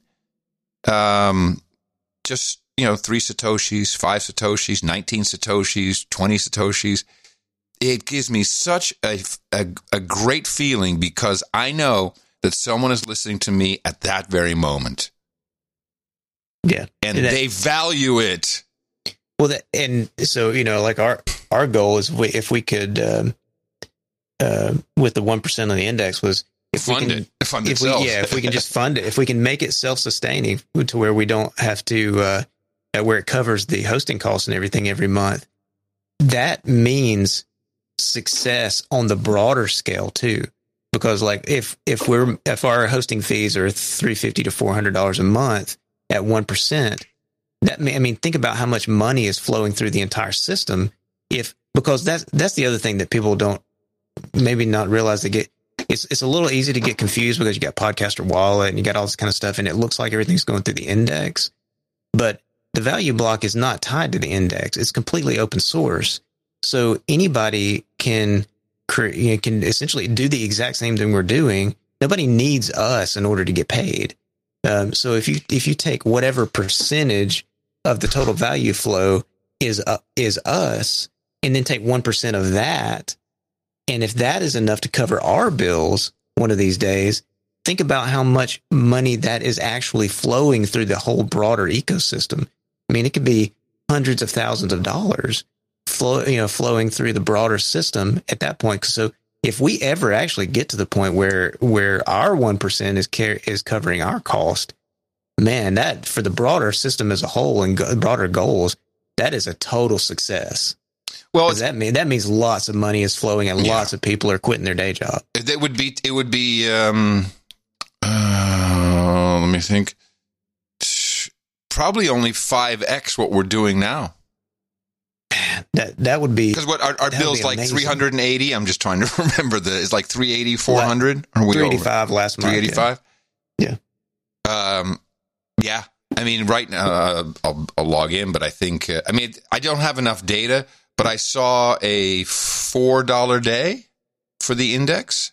um, just, you know, three Satoshis, five Satoshis, nineteen Satoshis, twenty Satoshis, it gives me such a, a, a great feeling because I know that someone is listening to me at that very moment. Yeah. And that, they value it. Well, that, and so, you know, like our, our goal is we, if we could, um, uh, with the one percent on the index was, If fund we can, it, fund if itself. We, yeah, if we can just fund it, if we can make it self-sustaining to where we don't have to, uh, where it covers the hosting costs and everything every month, that means success on the broader scale too. Because like if if we're if our hosting fees are three fifty to four hundred dollars a month at one percent, that I mean think about how much money is flowing through the entire system. If because that's that's the other thing that people don't maybe not realize they get. It's it's a little easy to get confused because you got Podcaster Wallet and you got all this kind of stuff, and it looks like everything's going through the index. But the value block is not tied to the index. It's completely open source. So anybody can create, you know, can essentially do the exact same thing we're doing. Nobody needs us in order to get paid. Um, so if you if you take whatever percentage of the total value flow is uh, is us, and then take one percent of that, and if that is enough to cover our bills one of these days, think about how much money that is actually flowing through the whole broader ecosystem. I mean, it could be hundreds of thousands of dollars flow, you know, flowing through the broader system at that point. So if we ever actually get to the point where where our one percent is car- is covering our cost, man, that for the broader system as a whole and go- broader goals, that is a total success. Well, that mean that means lots of money is flowing and yeah. lots of people are quitting their day job. It would be it would be um, uh, let me think, probably only five x what we're doing now. That that would be because what our, our bill's like three hundred and eighty. I'm just trying to remember the it's like three eighty, four hundred. Or we three eighty-five last month. Three eighty-five. Yeah. Um. Yeah. I mean, right now uh, I'll, I'll log in, but I think uh, I mean I don't have enough data, but I saw a four dollar day for the index.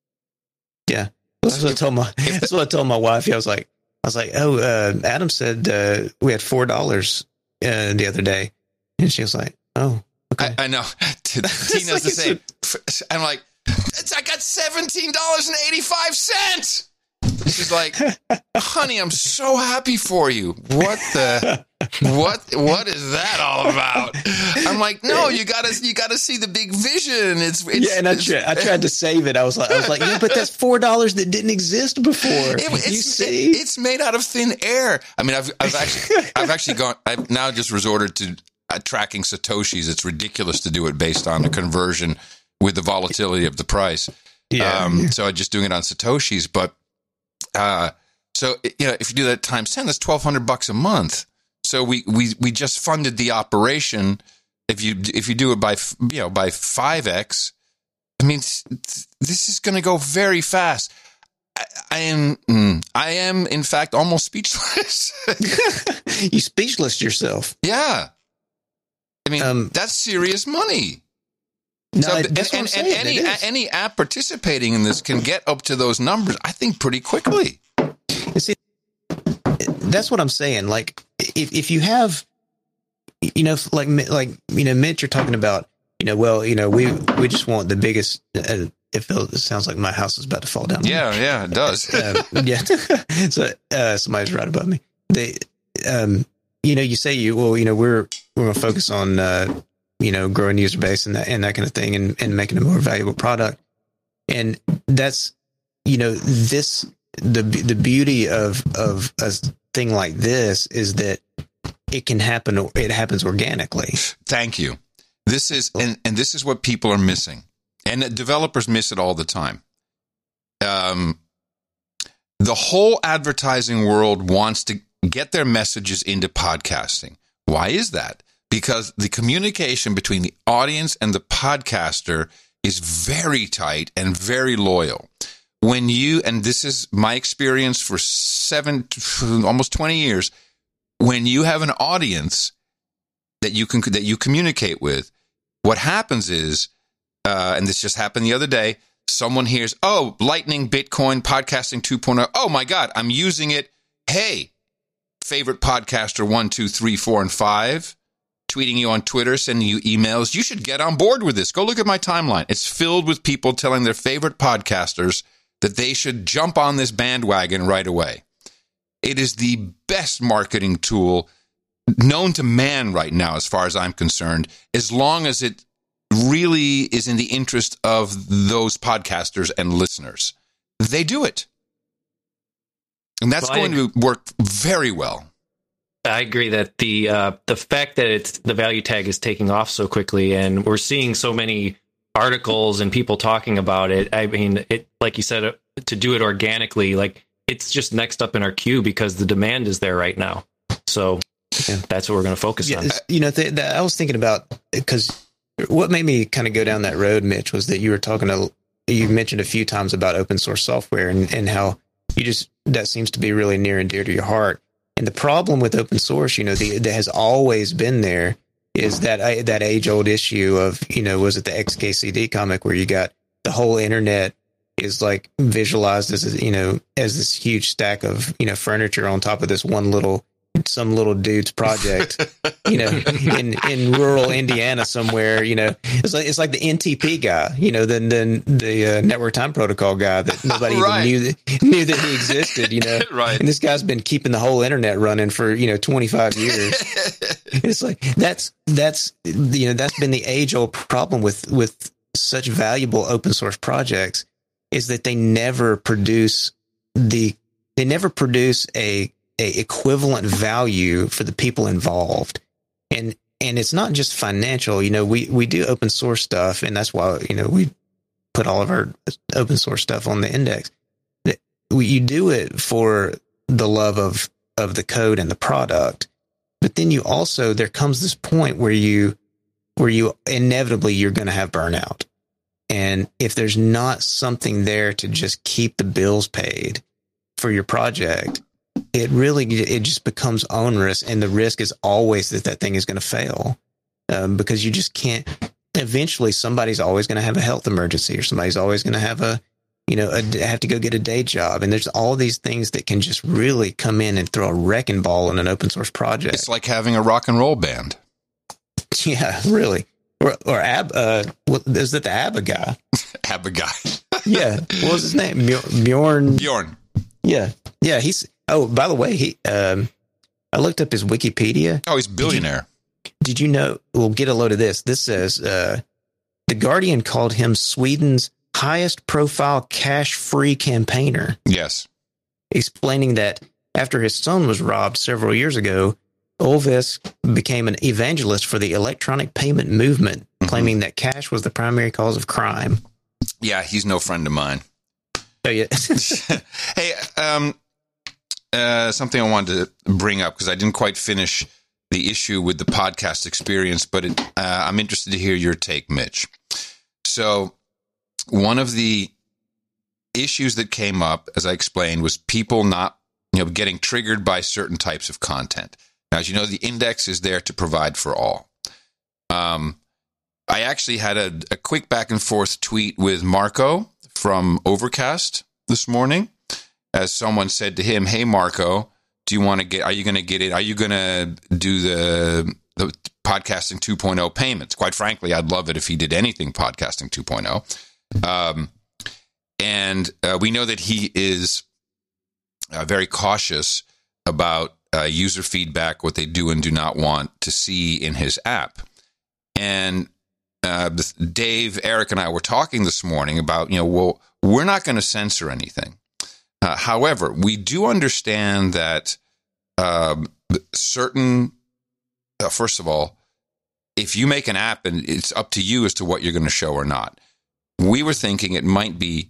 Yeah, that's what I told my that's what I told my wife. I was like, I was like, oh, uh, Adam said uh, we had four dollars uh, the other day, and she was like, oh, okay. I, I know. Tina's the same. I'm like, I got seventeen dollars and eighty-five cents. She's like, honey, I'm so happy for you. What the, what, what is that all about? I'm like, no, you gotta, you gotta see the big vision. It's, it's yeah, and I tried, I tried to save it. I was like, I was like, yeah, but that's four dollars that didn't exist before. It, it's, you see, it, it's made out of thin air. I mean, I've, I've actually, I've actually gone. I've now just resorted to uh, tracking Satoshis. It's ridiculous to do it based on the conversion with the volatility of the price. Yeah. Um, so I'm just doing it on Satoshis, but. Uh, so, you know, if you do that times ten, that's twelve hundred bucks a month. So we, we, we just funded the operation. If you, if you do it by, you know, by five X, I mean, this is going to go very fast. I, I am, mm, I am in fact almost speechless. You speechless yourself. Yeah. I mean, um, that's serious money. No, so, that's and, what and, and any any app participating in this can get up to those numbers, I think, pretty quickly. You see, that's what I'm saying. Like, if if you have, you know, like like you know, Mitch, you're talking about, you know, well, you know, we we just want the biggest. Uh, it feels it sounds like my house is about to fall down. Yeah, yeah, it does. uh, yeah, so uh, somebody's right above me. They, um, you know, you say you well, you know, we're we're gonna focus on. Uh, you know, growing user base and that, and that kind of thing and, and making a more valuable product. And that's, you know, this, the, the beauty of, of a thing like this is that it can happen. It happens organically. Thank you. This is, and, and this is what people are missing, and developers miss it all the time. Um, the whole advertising world wants to get their messages into podcasting. Why is that? Because the communication between the audience and the podcaster is very tight and very loyal. When you, and this is my experience for seven, almost twenty years, when you have an audience that you can, that you communicate with, what happens is, uh, and this just happened the other day, someone hears, oh, Lightning, Bitcoin, podcasting two point oh. Oh my God, I'm using it. Hey, favorite podcaster one, two, three, four, and five. Tweeting you on Twitter, sending you emails. You should get on board with this. Go look at my timeline. It's filled with people telling their favorite podcasters that they should jump on this bandwagon right away. It is the best marketing tool known to man right now, as far as I'm concerned, as long as it really is in the interest of those podcasters and listeners. They do it. And that's well, going I- to work very well. I agree that the uh, the fact that it's the value tag is taking off so quickly, and we're seeing so many articles and people talking about it. I mean, it like you said, uh, to do it organically, like it's just next up in our queue because the demand is there right now. So yeah. That's what we're going to focus yeah, on. You know, th- th- I was thinking about because what made me kind of go down that road, Mitch, was that you were talking to you mentioned a few times about open source software and, and how you just that seems to be really near and dear to your heart. And the problem with open source, you know, the, that has always been there is that uh, that age old issue of, you know, was it the X K C D comic where you got the whole internet is like visualized as, you know, as this huge stack of, you know, furniture on top of this one little, some little dude's project, you know, in, in rural Indiana somewhere, you know, it's like, it's like the N T P guy, you know, then, then the uh, network time protocol guy that nobody right. even knew that, knew that he existed, you know, right. And this guy's been keeping the whole internet running for, you know, twenty-five years. It's like, that's, that's, you know, that's been the age old problem with, with such valuable open source projects is that they never produce the, they never produce a, a equivalent value for the people involved. And, and it's not just financial, you know, we, we do open source stuff, and that's why, you know, we put all of our open source stuff on the index. We, you do it for the love of, of the code and the product, but then you also, there comes this point where you, where you inevitably you're going to have burnout. And if there's not something there to just keep the bills paid for your project, it really, it just becomes onerous. And the risk is always that that thing is going to fail um, because you just can't, eventually somebody's always going to have a health emergency, or somebody's always going to have a, you know, a, have to go get a day job. And there's all these things that can just really come in and throw a wrecking ball in an open source project. It's like having a rock and roll band. Yeah, really. Or, or Ab, uh, what, is that the ABBA guy? ABBA guy. Yeah. What was his name? Bjorn. Bjorn. Yeah. Yeah. He's, oh, by the way, he, um, I looked up his Wikipedia. Oh, he's a billionaire. Did you, did you know, we'll get a load of this. This says, uh, The Guardian called him Sweden's highest profile cash free campaigner. Yes. Explaining that after his son was robbed several years ago, Olves became an evangelist for the electronic payment movement, mm-hmm. claiming that cash was the primary cause of crime. Yeah, he's no friend of mine. Oh, yeah. Hey, um, uh, something I wanted to bring up, because I didn't quite finish the issue with the podcast experience, but it, uh, I'm interested to hear your take, Mitch. So one of the issues that came up, as I explained, was people not, you know, getting triggered by certain types of content. Now, as you know, the index is there to provide for all. Um, I actually had a, a quick back and forth tweet with Marco from Overcast this morning, as someone said to him, "Hey, Marco, do you want to get? Are you going to get it? Are you going to do the the podcasting two point oh payments?" Quite frankly, I'd love it if he did anything podcasting two point oh. Um, and uh, we know that he is uh, very cautious about uh, user feedback, what they do and do not want to see in his app. And uh, Dave, Eric, and I were talking this morning about, you know, well, we're not going to censor anything. Uh, however, we do understand that um, certain, uh, first of all, if you make an app and it's up to you as to what you're going to show or not, we were thinking it might be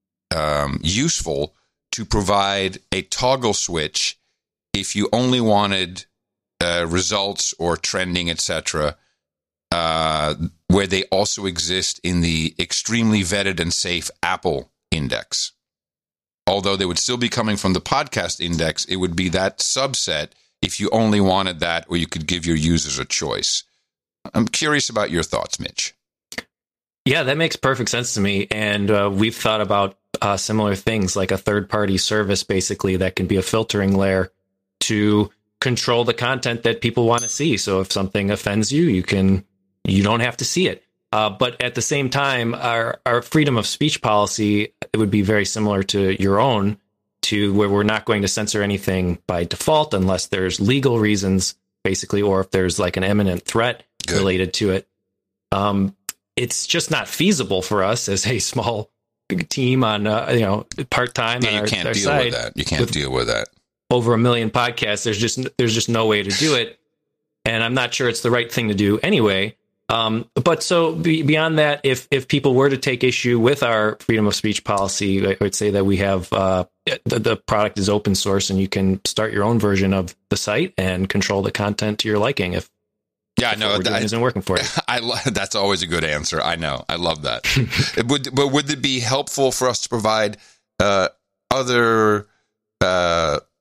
um, useful to provide a toggle switch if you only wanted uh, results or trending, et cetera, uh, where they also exist in the extremely vetted and safe Apple index. Although they would still be coming from the podcast index, it would be that subset if you only wanted that, or you could give your users a choice. I'm curious about your thoughts, Mitch. Yeah, that makes perfect sense to me. And uh, we've thought about uh, similar things, like a third-party service, basically, that can be a filtering layer to control the content that people want to see. So if something offends you, you can you don't have to see it. Uh, but at the same time, our, our freedom of speech policy, it would be very similar to your own, to where we're not going to censor anything by default unless there's legal reasons, basically, or if there's like an imminent threat Good. related to it. Um, it's just not feasible for us as a small team on, uh, you know, part time. Yeah, you can't our, deal our with that. You can't with deal with that. Over a million podcasts. There's just there's just no way to do it, and I'm not sure it's the right thing to do anyway. Um, but so be, beyond that, if if people were to take issue with our freedom of speech policy, I would say that we have uh, the, the product is open source, and you can start your own version of the site and control the content to your liking. If yeah, no, that isn't working for you. I that's always a good answer. I know, I love that. would but would it be helpful for us to provide uh, other uh,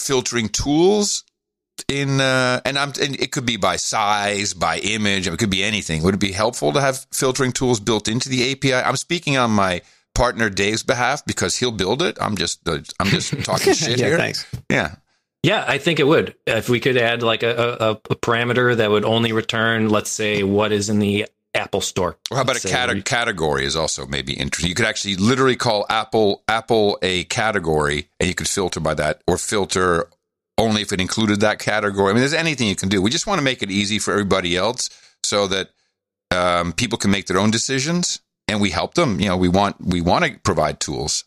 filtering tools in, uh, and I'm, and it could be by size, by image, it could be anything. Would it be helpful to have filtering tools built into the A P I? I'm speaking on my partner Dave's behalf because he'll build it. I'm just, uh, I'm just talking shit yeah, here. Thanks. Yeah. Yeah, I think it would. If we could add like a, a, a parameter that would only return, let's say, what is in the Apple Store. Or how about a cate- category is also maybe interesting. You could actually literally call Apple Apple a category, and you could filter by that, or filter only if it included that category. I mean, there's anything you can do. We just want to make it easy for everybody else so that um, people can make their own decisions, and we help them. You know, we want we want to provide tools.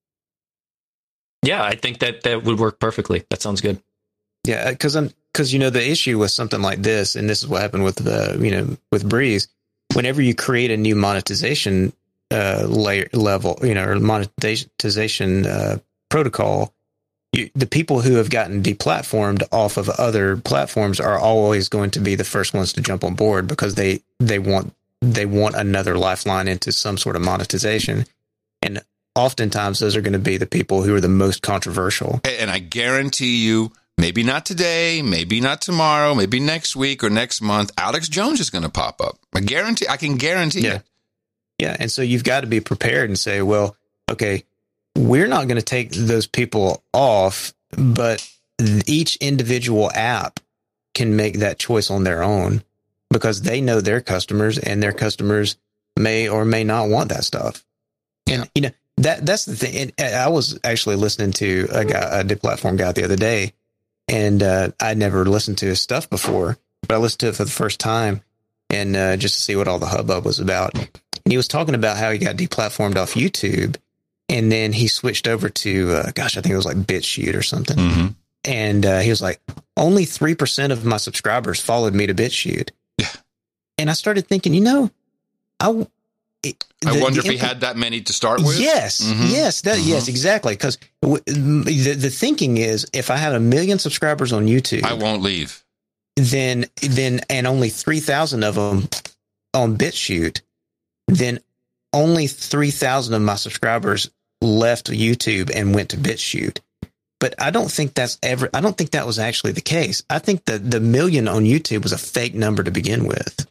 Yeah, I think that that would work perfectly. That sounds good. Yeah, because I'm because you know the issue with something like this, and this is what happened with the you know with Breeze. Whenever you create a new monetization uh, layer level, you know, or monetization uh, protocol, you, the people who have gotten deplatformed off of other platforms are always going to be the first ones to jump on board because they they want they want another lifeline into some sort of monetization, and oftentimes those are going to be the people who are the most controversial. And I guarantee you, maybe not today, maybe not tomorrow, maybe next week or next month, Alex Jones is going to pop up. I guarantee, I can guarantee yeah. it. Yeah. And so you've got to be prepared and say, well, okay, we're not going to take those people off, but each individual app can make that choice on their own because they know their customers and their customers may or may not want that stuff. Yeah. And, you know, that that's the thing. And I was actually listening to a guy, a deplatform guy the other day, and uh, I'd never listened to his stuff before, but I listened to it for the first time and uh, just to see what all the hubbub was about. And he was talking about how he got deplatformed off YouTube, and then he switched over to, uh, gosh, I think it was like BitChute or something. Mm-hmm. And uh, he was like, only three percent of my subscribers followed me to BitChute. Yeah. And I started thinking, you know, I... It, I the, wonder the if he imp- had that many to start with. Yes, Mm-hmm. yes, that, Mm-hmm. yes, exactly. Because w- the the thinking is, if I have a million subscribers on YouTube, I won't leave. Then then and only three thousand of them on BitChute, then only three thousand of my subscribers left YouTube and went to BitChute. But I don't think that's ever. I don't think that was actually the case. I think that the million on YouTube was a fake number to begin with.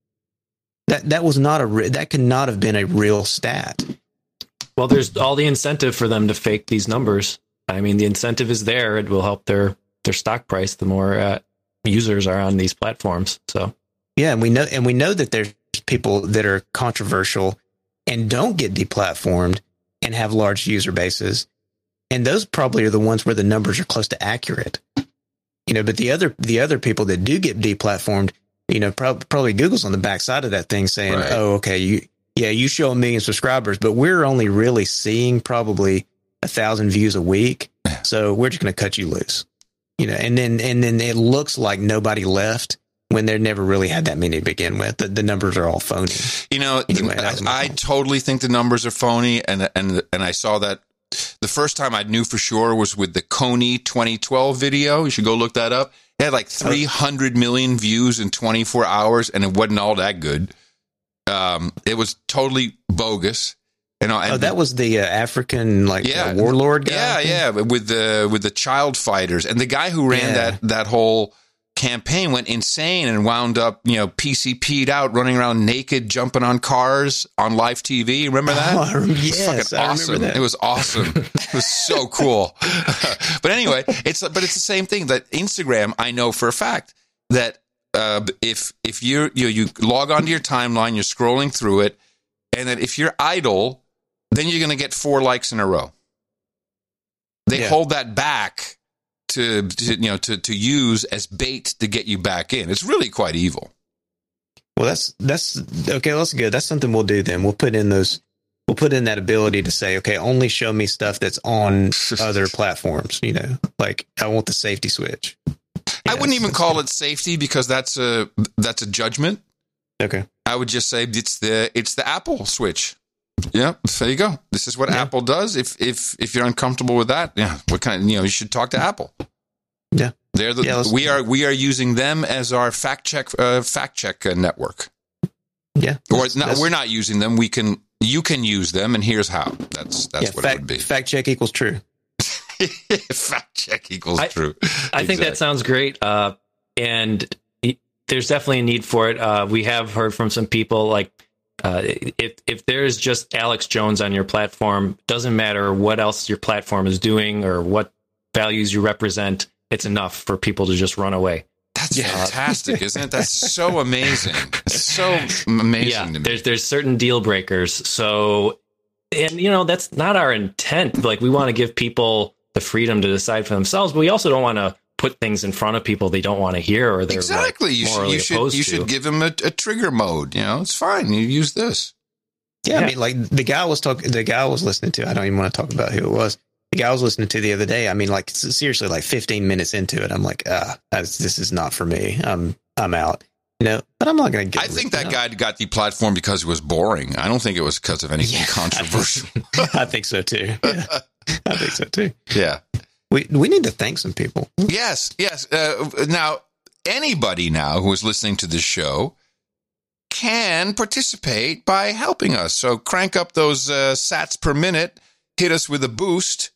That that was not a re- that could not have been a real stat. Well, there's all the incentive for them to fake these numbers. I mean, the incentive is there. It will help their their stock price the more uh, users are on these platforms. So yeah, and we know and we know that there's people that are controversial and don't get deplatformed and have large user bases, and those probably are the ones where the numbers are close to accurate. You know, but the other the other people that do get deplatformed, you know, pro- probably Google's on the backside of that thing saying, Right. oh, okay, you, yeah, you show a million subscribers, but we're only really seeing probably a thousand views a week. So we're just going to cut you loose, you know, and then, and then it looks like nobody left when they never really had that many to begin with. The, the numbers are all phony. You know, Anyway, the- that was my I, I point. totally think the numbers are phony, and and and I saw that the first time I knew for sure was with the Coney twenty twelve video. You should go look that up. It had like three hundred million views in twenty-four hours, and it wasn't all that good. Um, it was totally bogus. You know, and Oh, that was the uh, African, like, Yeah. uh, warlord guy. yeah, yeah, with the with the child fighters, and the guy who ran Yeah. that that whole campaign went insane and wound up, you know, P C P'd out, running around naked, jumping on cars on live T V. Remember that? Oh, I rem- It was yes, fucking I remember awesome. that. It was awesome. It was so cool. But anyway, it's but it's the same thing that Instagram. I know for a fact that uh, if if you're you you log onto your timeline, you're scrolling through it, and that if you're idle, then you're going to get four likes in a row. They Yeah. hold that back to, to you know to to use as bait to get you back in. It's really quite evil. Well, that's that's okay. That's good. That's something we'll do then. We'll put in those. We'll put in that ability to say, okay, only show me stuff that's on other platforms. You know, like I want the safety switch. I Yeah, wouldn't even that's- call it safety because that's a that's a judgment. Okay. I would just say it's the it's the Apple switch. Yeah, there you go. This is what Yeah. Apple does. If if if you're uncomfortable with that, yeah, what kind of, you know, you should talk to Apple. Yeah. They're the, Yeah, let's- we are we are using them as our fact check uh, fact check uh, network. Yeah. Or That's- no, that's- we're not using them. We can you can use them, and here's how. That's that's yeah, what fact, it would be. fact check equals true. Fact check equals I, true. I think Exactly. that sounds great. Uh, and it, there's definitely a need for it. Uh, we have heard from some people like, uh, if, if there's just Alex Jones on your platform, doesn't matter what else your platform is doing or what values you represent, it's enough for people to just run away. That's fantastic, isn't it? That's so amazing. It's so amazing Yeah, to me. there's there's certain deal breakers. So, and you know, that's not our intent. Like, we want to give people the freedom to decide for themselves, but we also don't want to put things in front of people they don't want to hear or they're exactly. Like, you should morally you should opposed you to. should give them a, a trigger mode. You know, it's fine. You use this. Yeah, Yeah. I mean, like the guy I was talking, the guy I was listening to. I don't even want to talk about who it was. The guy I was listening to the other day. I mean, like seriously, like fifteen minutes into it, I'm like, ah, this is not for me. I'm I'm out. You know, but I'm not going to get. I think that guy got deplatformed because it was boring. I don't think it was because of anything Yeah, controversial. I think so too. Yeah, I think so too. Yeah. We we need to thank some people. Yes, yes. Uh, now, anybody now who is listening to this show can participate by helping us. So crank up those uh, sats per minute, hit us with a boost.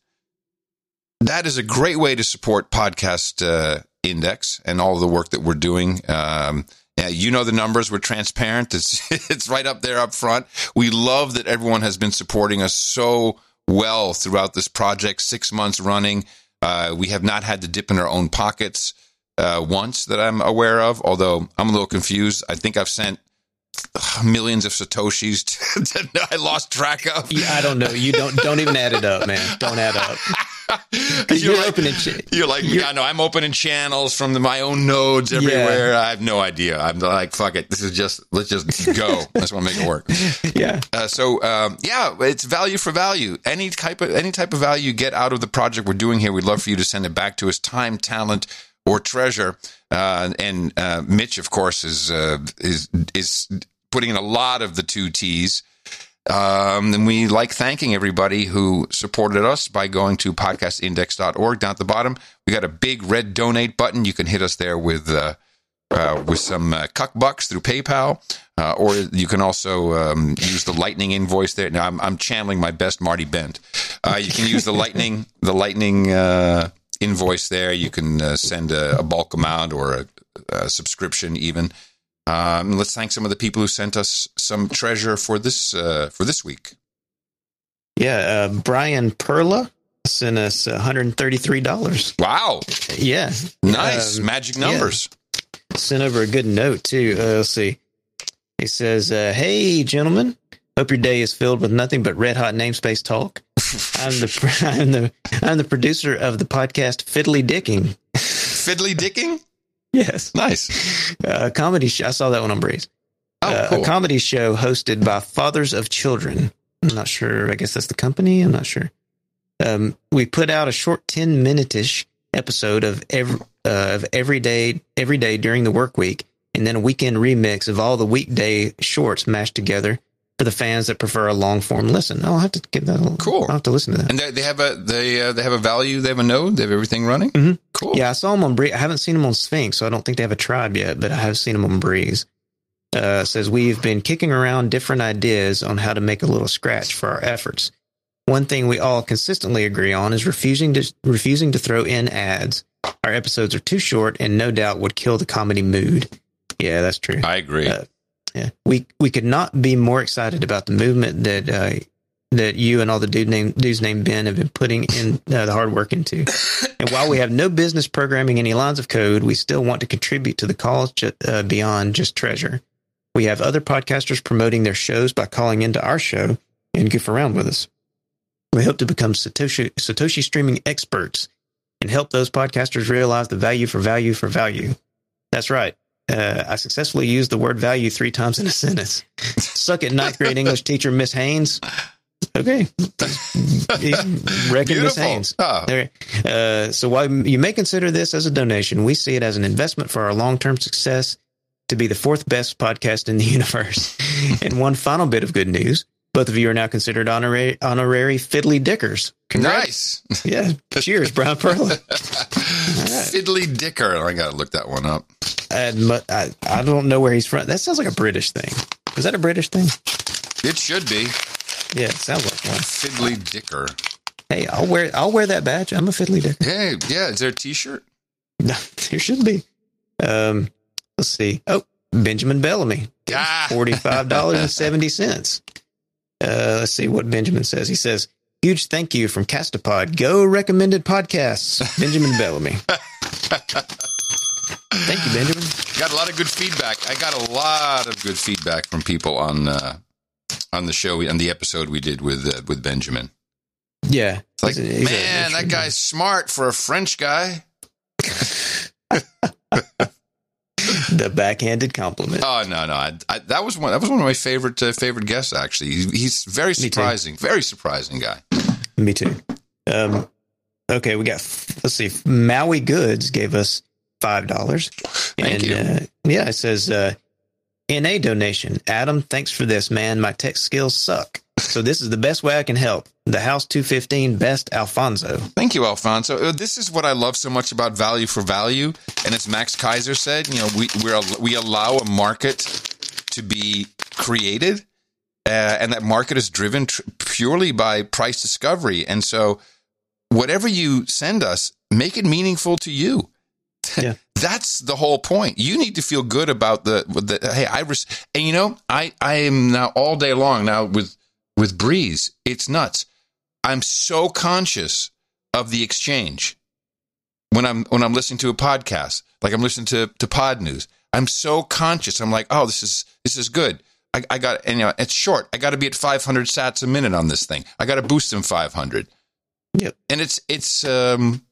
That is a great way to support Podcast uh, Index and all of the work that we're doing. Um, yeah, you know the numbers. We're transparent. It's it's right up there up front. We love that everyone has been supporting us so well throughout this project, six months running. Uh, we have not had to dip in our own pockets uh, once that I'm aware of, although I'm a little confused. I think I've sent millions of Satoshis to, to, I lost track of. Yeah, I don't know. You don't don't even add it up, man. Don't add up. You're, You're like, opening ch- you're like, yeah, no, I'm opening channels from the, my own nodes everywhere. Yeah. I have no idea. I'm like, fuck it. This is just, let's just go. I just want to make it work. Yeah. Uh, so, um, yeah, it's value for value. Any type of, any type of value you get out of the project we're doing here, we'd love for you to send it back to us. Time, talent, or treasure. Uh, and, uh, Mitch, of course, is, uh, is, is putting in a lot of the two T's. Um, and we like thanking everybody who supported us by going to podcast index dot org. Down at the bottom, we got a big red donate button. You can hit us there with, uh, uh, with some uh, cuck bucks through PayPal, uh, or you can also um, use the Lightning invoice there. Now I'm, I'm channeling my best Marty Bent. Uh, you can use the Lightning, the Lightning uh, invoice there. You can uh, send a, a bulk amount or a, a subscription even. Um, let's thank some of the people who sent us some treasure for this uh, for this week. Yeah, uh, Brian Perla sent us one hundred thirty-three dollars. Wow. Yeah. Nice. Um, Magic numbers. Yeah. Sent over a good note, too. Uh, let's see. He says, uh, hey, gentlemen. Hope your day is filled with nothing but red-hot namespace talk. I'm the, I'm the I'm the producer of the podcast Fiddly Dicking. Fiddly Dicking? Yes. Nice. Uh, a comedy show. I saw that one on Breeze. Oh, uh, cool. A comedy show hosted by Fathers of Children. I'm not sure. I guess that's the company. I'm not sure. Um, we put out a short ten minute-ish episode of every uh, of every day every day during the work week, and then a weekend remix of all the weekday shorts mashed together for the fans that prefer a long form listen. I'll have to give that. A, Cool. I'll have to listen to that. And they, they have a they uh, they have a value. They have a node. They have everything running. Mm-hmm. Cool. Yeah, I saw them on Breeze. I haven't seen them on Sphinx, so I don't think they have a tribe yet, but I have seen them on Breeze. Uh, says we've been kicking around different ideas on how to make a little scratch for our efforts. One thing we all consistently agree on is refusing to refusing to throw in ads. Our episodes are too short and no doubt would kill the comedy mood. Yeah, that's true. I agree. Uh, yeah, we we could not be more excited about the movement that uh, that you and all the dude name, dudes named Ben have been putting in uh, the hard work into. And while we have no business programming any lines of code, we still want to contribute to the cause ju- uh, beyond just treasure. We have other podcasters promoting their shows by calling into our show and goof around with us. We hope to become Satoshi, Satoshi streaming experts and help those podcasters realize the value for value for value. That's right. Uh, I successfully used the word value three times in a sentence. Suck it, ninth grade English teacher, Miss Haynes. Okay. Reckon Miss Haynes. Oh. There. Uh, so while you may consider this as a donation, we see it as an investment for our long-term success to be the fourth best podcast in the universe. And one final bit of good news. Both of you are now considered honorary, honorary fiddly dickers. Congrats. Nice. Yeah. Cheers, Brian Perla. Right. Fiddly Dicker. I got to look that one up. And, I, I don't know where he's from. That sounds like a British thing. Is that a British thing? It should be. Yeah, it sounds like one. Fiddly Dicker. Hey, I'll wear I'll wear that badge. I'm a fiddly dick. Hey, yeah. Is there a T-shirt? No, there should be. Um, let's see. Oh, Benjamin Bellamy, Ah. forty-five dollars and seventy cents. Uh, let's see what Benjamin says. He says, "Huge thank you from Castapod. Go recommended podcasts." Benjamin Bellamy. Thank you, Benjamin. Got a lot of good feedback. I got a lot of good feedback from people on uh, on the show, on the episode we did with uh, with Benjamin. Yeah, It's like, he's a- he's a- man, that guy's smart for a French guy. the backhanded compliment. Oh no, no, I, I, that was one. That was one of my favorite uh, favorite guests. Actually, he's, he's very too. surprising. Very surprising guy. Me too. Um, okay, we got. Let's see. Maui Goods gave us five dollars. Thank and, you. Uh, yeah, it says uh, N A donation. Adam, thanks for this, man. My tech skills suck, so this is the best way I can help. The House two fifteen Best Alfonso. Thank you, Alfonso. Uh, This is what I love so much about value for value. And as Max Kaiser said, you know, we we're, we allow a market to be created, uh, and that market is driven tr- purely by price discovery. And so, whatever you send us, make it meaningful to you. Yeah. That's the whole point. You need to feel good about the, the hey, I res- and you know, I I am now all day long now with with Breeze. It's nuts. I'm so conscious of the exchange when I'm when I'm listening to a podcast, like I'm listening to to Pod News. I'm so conscious. I'm like, oh, this is this is good. I, I got, and you know, it's short. I got to be at five hundred sats a minute on this thing. I got to boost them five hundred. Yep. And it's it's um.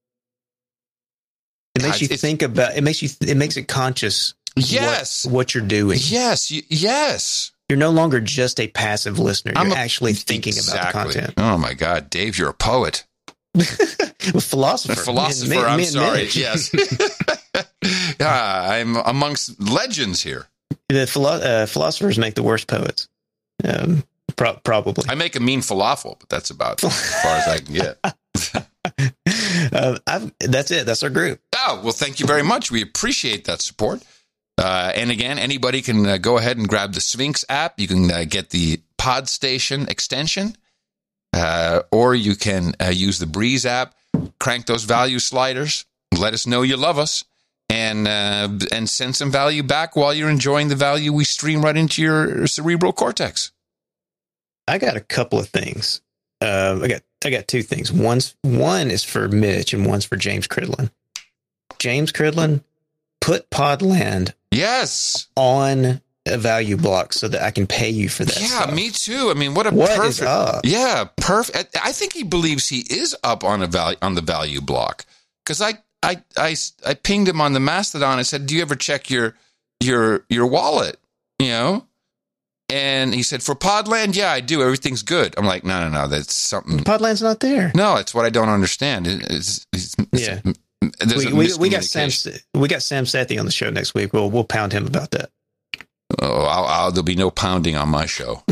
It makes you it's- think about. It makes you. It makes it conscious. Yes. What, what you're doing. Yes. y- Yes. You're no longer just a passive listener. You're I'm a- actually thinking about the Exactly. content. Oh my God, Dave, you're a poet. A philosopher. A philosopher. Me and- me I'm and sorry. Mitch. Yes. yeah, I'm amongst legends here. The philo- uh, philosophers make the worst poets. Um, pro- probably. I make a mean falafel, but that's about as far as I can get. uh, I've, that's it. That's our group. Oh, well, thank you very much. We appreciate that support. Uh, and again, anybody can uh, go ahead and grab the Sphinx app. You can uh, get the Podstation extension, uh, or you can uh, use the Breeze app. Crank those value sliders. Let us know you love us, and uh, and send some value back while you're enjoying the value we stream right into your cerebral cortex. I got a couple of things. Uh, I got I got two things. One's one is for Mitch, and one's for James Cridlin. James Cridlin, put Podland Yes. on a value block so that I can pay you for that. Yeah, stuff. me too. I mean, what a What perfect. is up? Yeah, perfect. I think he believes he is up on a value on the value block because I, I I I pinged him on the Mastodon. I said, "Do you ever check your your your wallet?" You know, and he said, "For Podland, yeah, I do. Everything's good." I'm like, "No, no, no. That's something. Podland's not there. No, it's what I don't understand. It- It's, it's, it's, Yeah. There's We, a we, we got Sam. miscommunication. We got Sam Sethi on the show next week. We'll we'll pound him about that. Oh, I'll, I'll, there'll be no pounding on my show.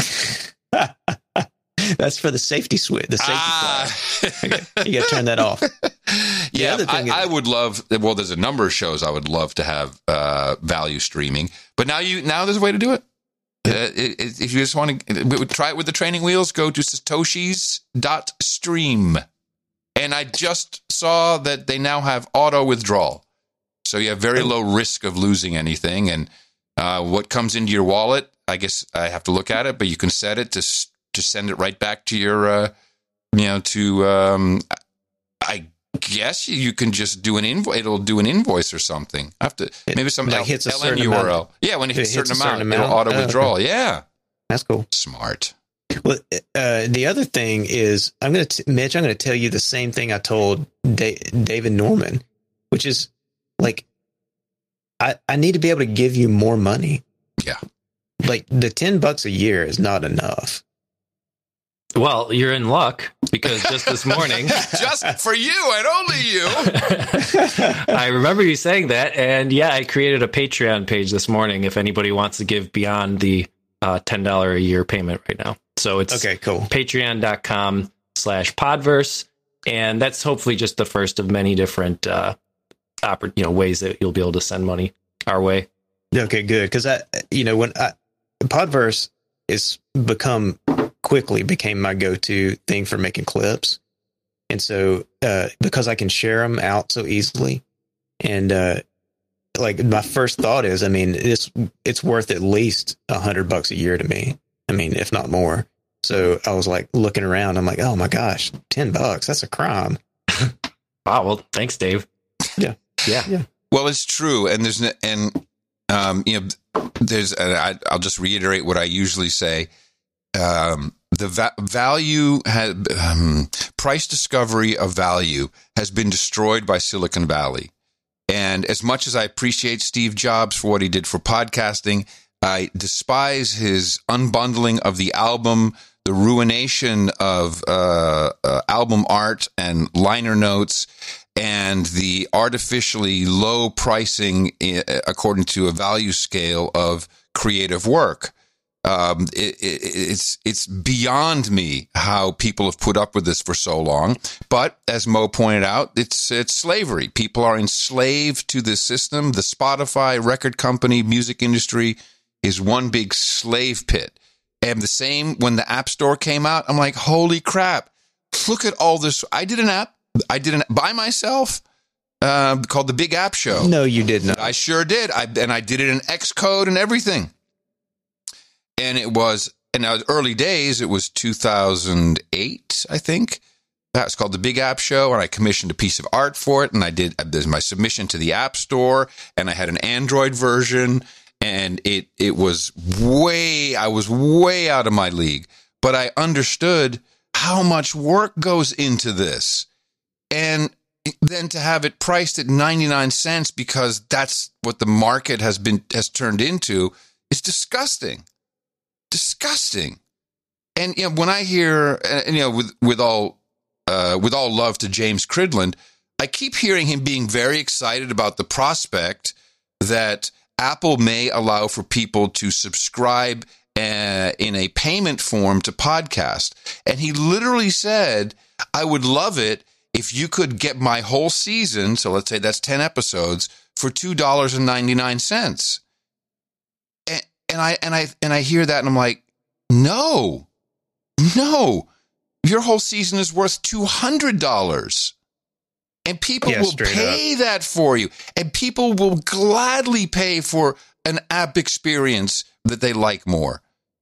That's for the safety switch. The safety Ah. flag. Okay, you got to turn that off. Yeah, other thing I, is- I would love. Well, there's a number of shows I would love to have uh, value streaming, but now you now there's a way to do it. Uh, it, it if you just want to try it with the training wheels, go to satoshis dot stream, and I just saw that they now have auto withdrawal, so you have very low risk of losing anything. And uh, what comes into your wallet, I guess I have to look at it, but you can set it to s- to send it right back to your, uh, you know, to um, I guess you can just do an invoice. It'll do an invoice or soming. I have to maybe some like L- hits a L N certain U R L. amount. Yeah, when it hits, It a certain, hits a certain amount, amount. it'll auto Oh, withdrawal. okay. Yeah, That's cool. smart. Well, uh, the other thing is, I'm going to, Mitch, I'm going to tell you the same thing I told da- David Norman, which is like, I, I need to be able to give you more money. Yeah. Like the ten bucks a year is not enough. Well, you're in luck because just this morning, Just for you and only you. I remember you saying that. And yeah, I created a Patreon page this morning if anybody wants to give beyond the uh, ten dollars a year payment right now. So it's Okay, cool. patreon.com slash podverse. And that's hopefully just the first of many different uh, oppor- you know, ways that you'll be able to send money our way. Okay, good. Because I, you know, when I, Podverse is become quickly became my go-to thing for making clips. And so, uh, because I can share them out so easily, and uh, like my first thought is, I mean, it's it's worth at least a hundred bucks a year to me. I mean, if not more. So I was like looking around. I'm like, oh my gosh, ten bucks. That's a crime. Wow. Well, thanks, Dave. Yeah. Yeah. Yeah. Well, it's true. And there's, and, um, you know, there's, and I, I'll just reiterate what I usually say. Um, the va- value has, um, price discovery of value has been destroyed by Silicon Valley. And as much as I appreciate Steve Jobs for what he did for podcasting, I despise his unbundling of the album, the ruination of uh, uh, album art and liner notes, and the artificially low pricing uh, according to a value scale of creative work. Um, it, it, it's it's beyond me how people have put up with this for so long. But as Mo pointed out, it's it's slavery. People are enslaved to this system. The Spotify record company, music industry is one big slave pit. And the same when the App Store came out, I'm like, holy crap! Look at all this. I did an app. I did an by myself uh, called the Big App Show. No, you did not. I sure did. I and I did it in Xcode and everything. And it was, in the early days, it was two thousand eight, I think. That's called the Big App Show, and I commissioned a piece of art for it, and I did there's my submission to the App Store, and I had an Android version, and it it was way, I was way out of my league, but I understood how much work goes into this, and then to have it priced at ninety-nine cents because that's what the market has been has turned into is disgusting. Disgusting. And you know, when I hear, and you know, with with all uh, with all love to James Cridland, I keep hearing him being very excited about the prospect that Apple may allow for people to subscribe uh, in a payment form to podcast. And he literally said, "I would love it if you could get my whole season, so let's say that's ten episodes, for two dollars and ninety-nine cents." And I and I and I hear that and I'm like, no, no, your whole season is worth two hundred dollars, and people Yeah, will straight pay that for you, and people will gladly pay for an app experience that they like more.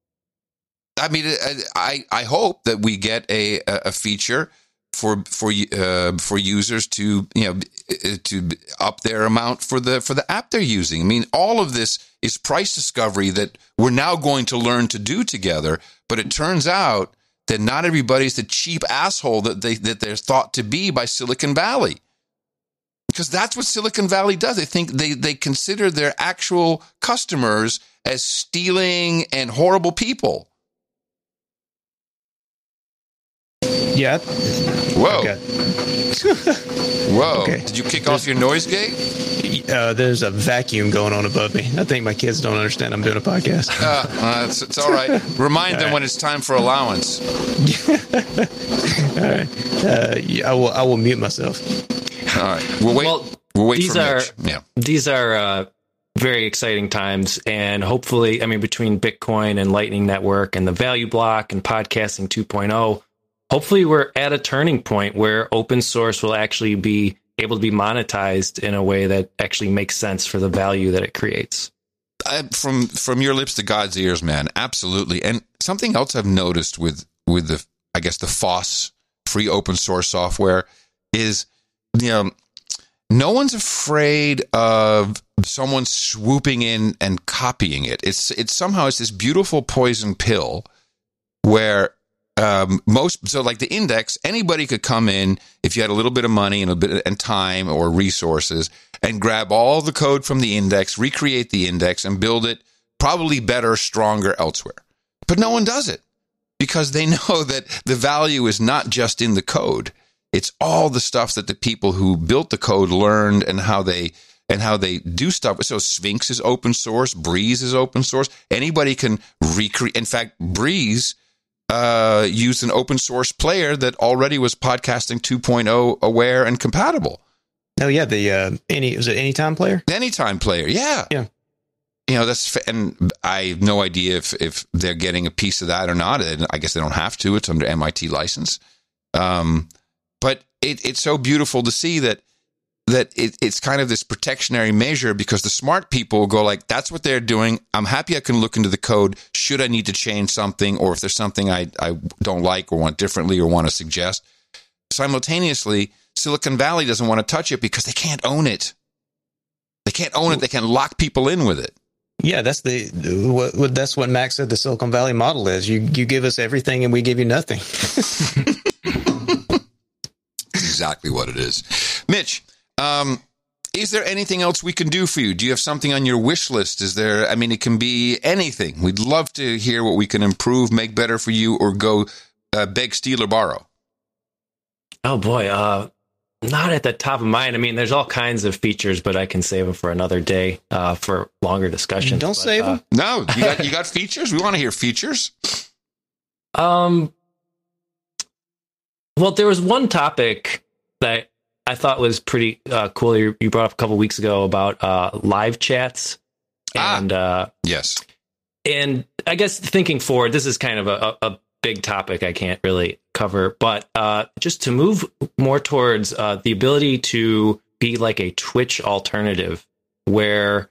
I mean, I I hope that we get a a feature for for uh, for users to you know to up their amount for the for the app they're using. I mean, all of this is price discovery that we're now going to learn to do together. But it turns out that not everybody's the cheap asshole that they that they're thought to be by Silicon Valley, because that's what Silicon Valley does. They think they they consider their actual customers as stealing and horrible people. Yeah. Whoa. Okay. Whoa. Okay. Did you kick off your noise gate? Uh, there's a vacuum going on above me. I think my kids don't understand I'm doing a podcast. Uh, uh, it's, it's all right. Remind all them right. when it's time for allowance. All right. Uh, yeah, I will. I will mute myself. All right. We'll wait. Well, we'll wait these for are, Mitch. Yeah. These are uh, very exciting times, and hopefully, I mean, between Bitcoin and Lightning Network and the Value Block and Podcasting two point oh, hopefully we're at a turning point where open source will actually be able to be monetized in a way that actually makes sense for the value that it creates. I, from from your lips to God's ears, man, absolutely. And something else I've noticed with with the, I guess, the F O S, free open source software, is, you know, no one's afraid of someone swooping in and copying it. It's it's somehow it's this beautiful poison pill where um, most so like the index, anybody could come in if you had a little bit of money and a bit and time or resources and grab all the code from the index, recreate the index, and build it probably better, stronger elsewhere. But no one does it because they know that the value is not just in the code. It's all the stuff that the people who built the code learned and how they and how they do stuff. So Sphinx is open source. Breeze is open source. Anybody can recreate. In fact, Breeze uh, used an open source player that already was Podcasting two point oh aware and compatible. Oh yeah, the uh, any was it Anytime player? Anytime player, yeah, yeah. You know, that's, and I have no idea if if they're getting a piece of that or not. I guess they don't have to. It's under M I T license. Um. but it, it's so beautiful to see that that it, it's kind of this protectionary measure, because the smart people go like, that's what they're doing. I'm happy I can look into the code. Should I need to change something, or if there's something I, I don't like or want differently or want to suggest. Simultaneously, Silicon Valley doesn't want to touch it because they can't own it. They can't own it. They can lock people in with it. Yeah, that's the what, what that's what Max said the Silicon Valley model is. You you give us everything and we give you nothing. Exactly what it is. Mitch, um, is there anything else we can do for you? Do you have something on your wish list? Is there, I mean, it can be anything. We'd love to hear what we can improve, make better for you, or go uh, beg, steal, or borrow. Oh, boy. Uh, not at the top of mind. I mean, there's all kinds of features, but I can save them for another day uh, for longer discussion. Don't but, save uh, them. No, you got, you got features? We want to hear features. Um. Well, there was one topic that I thought was pretty uh, cool. You, you brought up a couple weeks ago about uh, live chats, and ah, uh, yes, and I guess thinking forward, this is kind of a, a big topic I can't really cover, but uh, just to move more towards uh, the ability to be like a Twitch alternative, where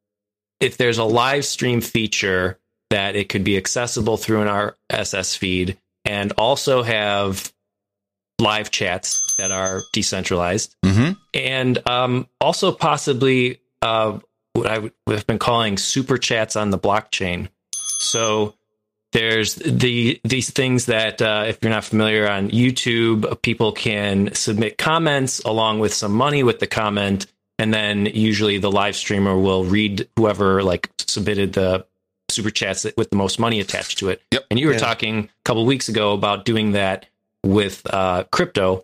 if there's a live stream feature that it could be accessible through an R S S feed, and also have live chats that are decentralized, mm-hmm. and um, also possibly uh, what I would have been calling super chats on the blockchain. So there's the these things that, uh, if you're not familiar, on YouTube, people can submit comments along with some money with the comment, and then usually the live streamer will read whoever like submitted the super chats with the most money attached to it. Yep. And you were Yeah. talking a couple of weeks ago about doing that with uh, crypto,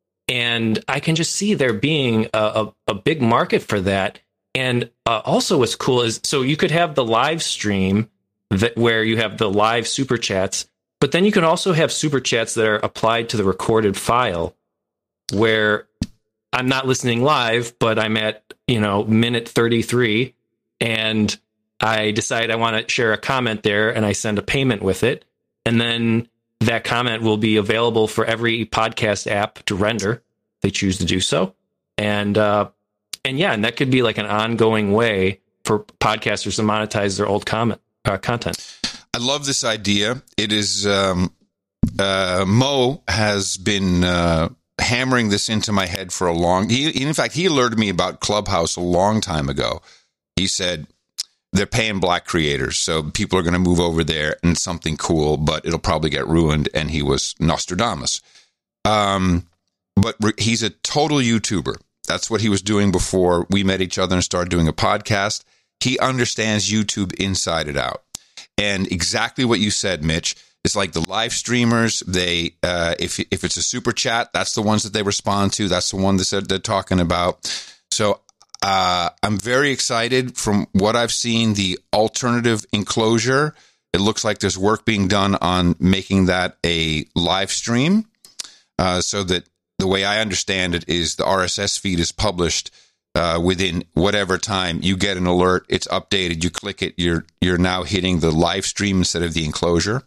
and I can just see there being a, a, a big market for that. And uh, also what's cool is, so you could have the live stream that where you have the live super chats, but then you can also have super chats that are applied to the recorded file, where I'm not listening live, but I'm at, you know, minute thirty-three, and I decide I want to share a comment there, and I send a payment with it, and then that comment will be available for every podcast app to render if they choose to do so. And, uh, and yeah, and that could be like an ongoing way for podcasters to monetize their old comment, uh, content. I love this idea. It is, um, uh, Mo has been, uh, hammering this into my head for a long, he, in fact, he alerted me about Clubhouse a long time ago. He said, they're paying black creators, so people are going to move over there and something cool, but it'll probably get ruined. And he was Nostradamus. Um, but re- he's a total YouTuber. That's what he was doing before we met each other and started doing a podcast. He understands YouTube inside and out. And exactly what you said, Mitch, it's like the live streamers. They, uh, if if it's a super chat, that's the ones that they respond to. That's the one that they're talking about. So Uh, I'm very excited. From what I've seen, the alternative enclosure, it looks like there's work being done on making that a live stream, uh, so that the way I understand it is the R S S feed is published uh, within whatever time you get an alert, it's updated, you click it, you're you're now hitting the live stream instead of the enclosure.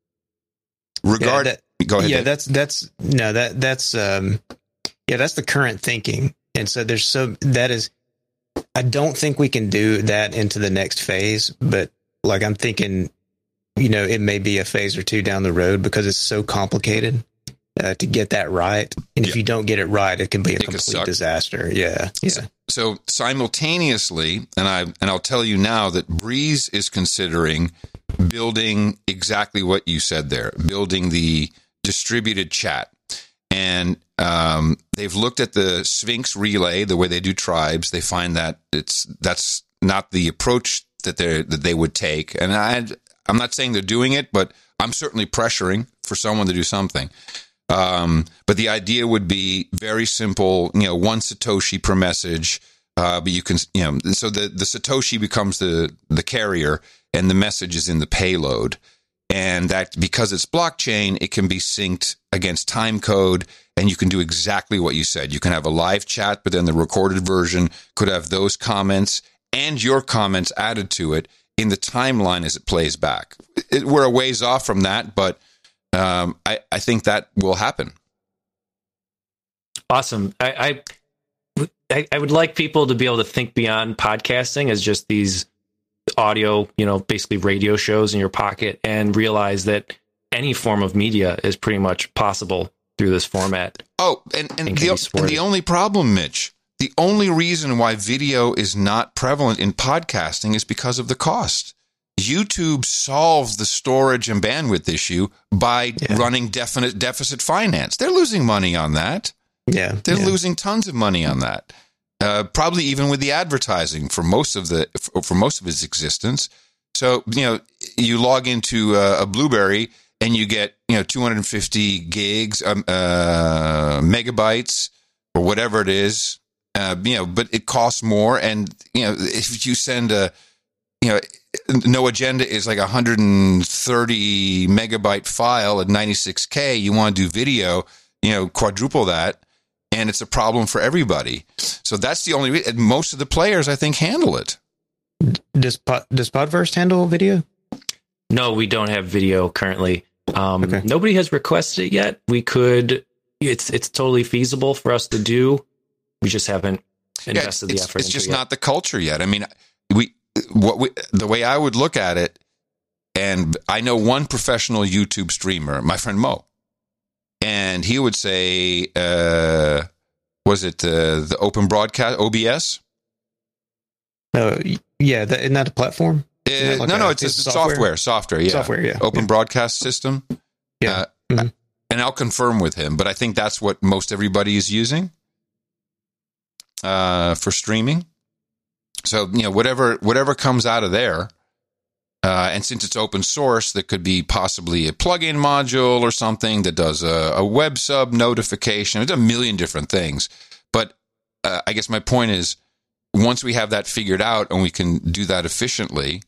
Regard, yeah, that, go ahead. Yeah, Dave. that's that's no that that's um, yeah, that's the current thinking, and so there's so that is. I don't think we can do that into the next phase, but like I'm thinking, you know, it may be a phase or two down the road because it's so complicated uh, to get that right. And if Yeah. you don't get it right, it can be a It could complete suck. disaster. Yeah. Yeah. So simultaneously, and I and I'll tell you now that Breeze is considering building exactly what you said there, building the distributed chat. And um, they've looked at the Sphinx relay, the way they do tribes. They find that it's that's not the approach that they that they would take. And I, I'm not saying they're doing it, but I'm certainly pressuring for someone to do something. Um, but the idea would be very simple, you know, one Satoshi per message. Uh, but you can, you know, so the, the Satoshi becomes the, the carrier and the message is in the payload. And that because it's blockchain, it can be synced against time code, and you can do exactly what you said. You can have a live chat, but then the recorded version could have those comments and your comments added to it in the timeline as it plays back. It, we're a ways off from that, but um, I, I think that will happen. Awesome. I, I I would like people to be able to think beyond podcasting as just these audio, you know, basically radio shows in your pocket, and realize that any form of media is pretty much possible through this format. Oh, and, and, And the, and the only problem, Mitch, the only reason why video is not prevalent in podcasting is because of the cost. YouTube solves the storage and bandwidth issue by Yeah. running definite deficit finance. They're losing money on that. Yeah. They're yeah. losing tons of money on that. Uh, probably even with the advertising for most of the for, for most of its existence. So, you know, you log into uh, a Blueberry and you get, you know, two hundred fifty gigs, um, uh, megabytes, or whatever it is. Uh, you know, but it costs more. And, you know, if you send a, you know, No Agenda is like a one hundred thirty megabyte file at ninety-six K. You want to do video, you know, quadruple that. And it's a problem for everybody. So that's the only reason. Most of the players, I think, handle it. Does Pod, does Podverse handle video? No, we don't have video currently. Um, Okay. Nobody has requested it yet. We could. It's it's totally feasible for us to do. We just haven't invested yeah, it's, the effort. It's into just it yet. not the culture yet. I mean, we what we, the way I would look at it, and I know one professional YouTube streamer, my friend Mo, and he would say, uh, was it uh, the Open Broadcast O B S? No. Yeah. That, isn't that a platform? Uh, that like no, a- no, it's, it's it's software? software, software, yeah, Software. Yeah. Open yeah. Broadcast System. Yeah. Uh, Mhm. And I'll confirm with him, but I think that's what most everybody is using uh, for streaming. So, you know, whatever whatever comes out of there, uh, and since it's open source, there could be possibly a plugin module or something that does a, a web sub notification. It's a million different things. But uh, I guess my point is, once we have that figured out and we can do that efficiently,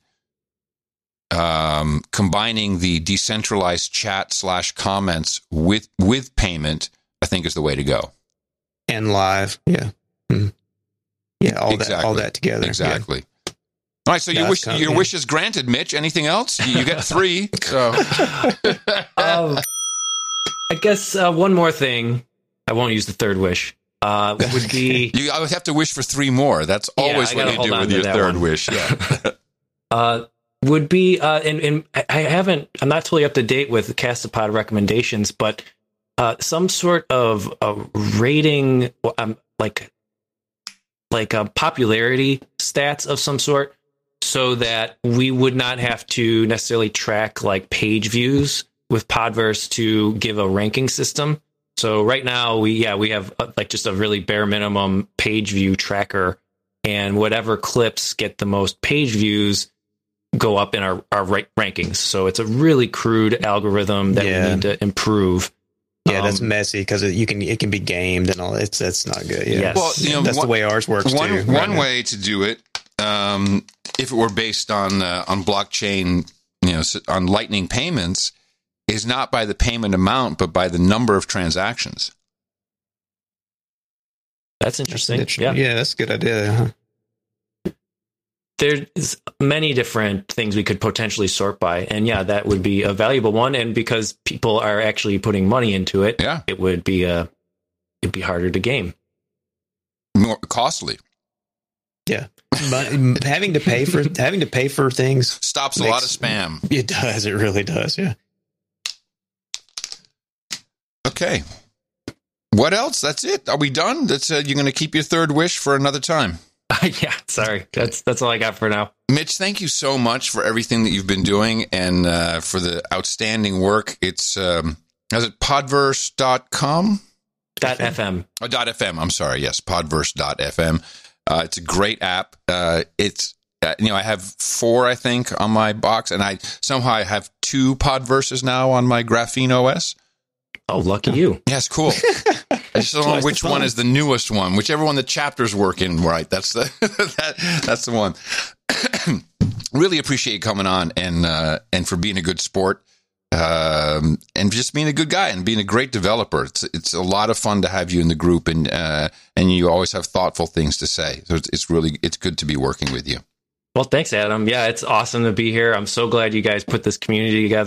um, combining the decentralized chat slash comments with with payment, I think is the way to go. And live. Yeah. Mhm. Yeah. All that. All that together. Yeah. Exactly. All right, so your That's wish, kind- your yeah. wish is granted, Mitch. Anything else? You, you get three. So Um, I guess uh, one more thing. I won't use the third wish. Uh, would be you, I would have to wish for three more. That's Yeah, always I what gotta you hold do on with to your that third one. wish. Yeah. uh, would be uh, and, and I haven't. I'm not totally up to date with the Castapod recommendations, but uh, some sort of a rating, um, like like a popularity stats of some sort, so that we would not have to necessarily track like page views with Podverse to give a ranking system. So right now we, yeah, we have uh, like just a really bare minimum page view tracker, and whatever clips get the most page views go up in our, our ra- rankings. So it's a really crude algorithm that Yeah. we need to improve. Yeah, that's Um, messy because you can it can be gamed and all. It's that's not good. Yeah. Yes. Well, you know, that's one, the way ours works one, too. one right now. way to do it, um, if it were based on uh, on blockchain, you know, s- on Lightning payments, is not by the payment amount, but by the number of transactions. That's interesting. That's- Yeah. yeah, that's a good idea. Huh? There's many different things we could potentially sort by. And yeah, that would be a valuable one. And because people are actually putting money into it, Yeah, it would be a, it'd be harder to game. more costly. Yeah, but having to pay for having to pay for things, Stops a Makes- lot of spam. it does. It really does. Yeah. Okay. What else? That's it. Are we done? That's uh, you're going to keep your third wish for another time. Yeah, sorry. That's that's all I got for now. Mitch, thank you so much for everything that you've been doing and uh, for the outstanding work. It's um, is it podverse dot com? Dot F M. Oh, dot F M. I'm sorry. Yes, podverse dot F M. Uh, it's a great app. Uh, it's uh, you know I have four I think on my box, and I somehow I have two Podverses now on my Graphene O S. Oh, lucky you. Yes, cool. I just don't know Twice the which one fun. is the newest one. Whichever one the chapters work in, right? That's the that, that's the one. Really appreciate you coming on and uh, and for being a good sport, um, and just being a good guy and being a great developer. It's it's a lot of fun to have you in the group, and uh, and you always have thoughtful things to say. So it's, it's really it's good to be working with you. Well, thanks, Adam. Yeah, it's awesome to be here. I'm so glad you guys put this community together.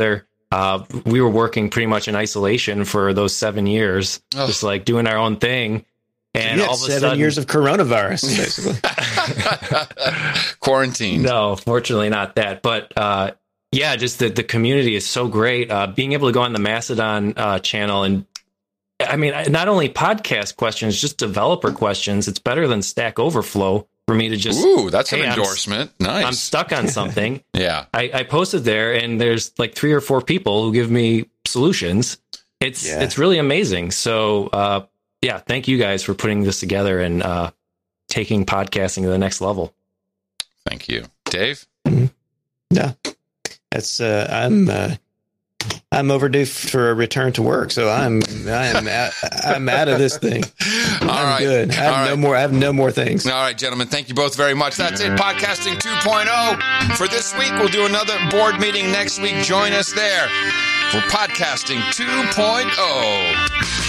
uh, we were working pretty much in isolation for those seven years, oh. just like doing our own thing. And yeah, all of a seven sudden, years of coronavirus, basically. Quarantine. No, fortunately not that. But uh, yeah, just the, the community is so great. Uh, being able to go on the Mastodon uh, channel and I mean, not only podcast questions, just developer questions. It's better than Stack Overflow for me to just. Ooh, that's hey, an endorsement. I'm, nice. I'm stuck on something. yeah. I, I posted there, and there's like three or four people who give me solutions. It's yeah. it's really amazing. So, uh, yeah, thank you guys for putting this together and uh, taking podcasting to the next level. Thank you, Dave. Mm-hmm. Yeah, that's uh, I'm. Uh, I'm overdue for a return to work, so I'm I'm out, I'm out of this thing. I'm All right. good. I have All no right. more. I have no more things. All right, gentlemen. Thank you both very much. That's it. Podcasting two point oh for this week. We'll do another board meeting next week. Join us there for Podcasting two point oh.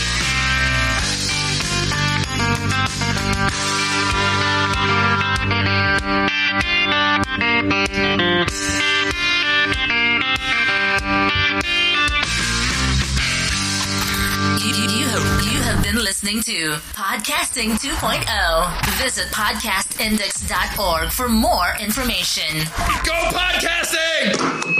You, you, you have been listening to Podcasting two point oh. Visit podcast index dot org for more information. Go podcasting!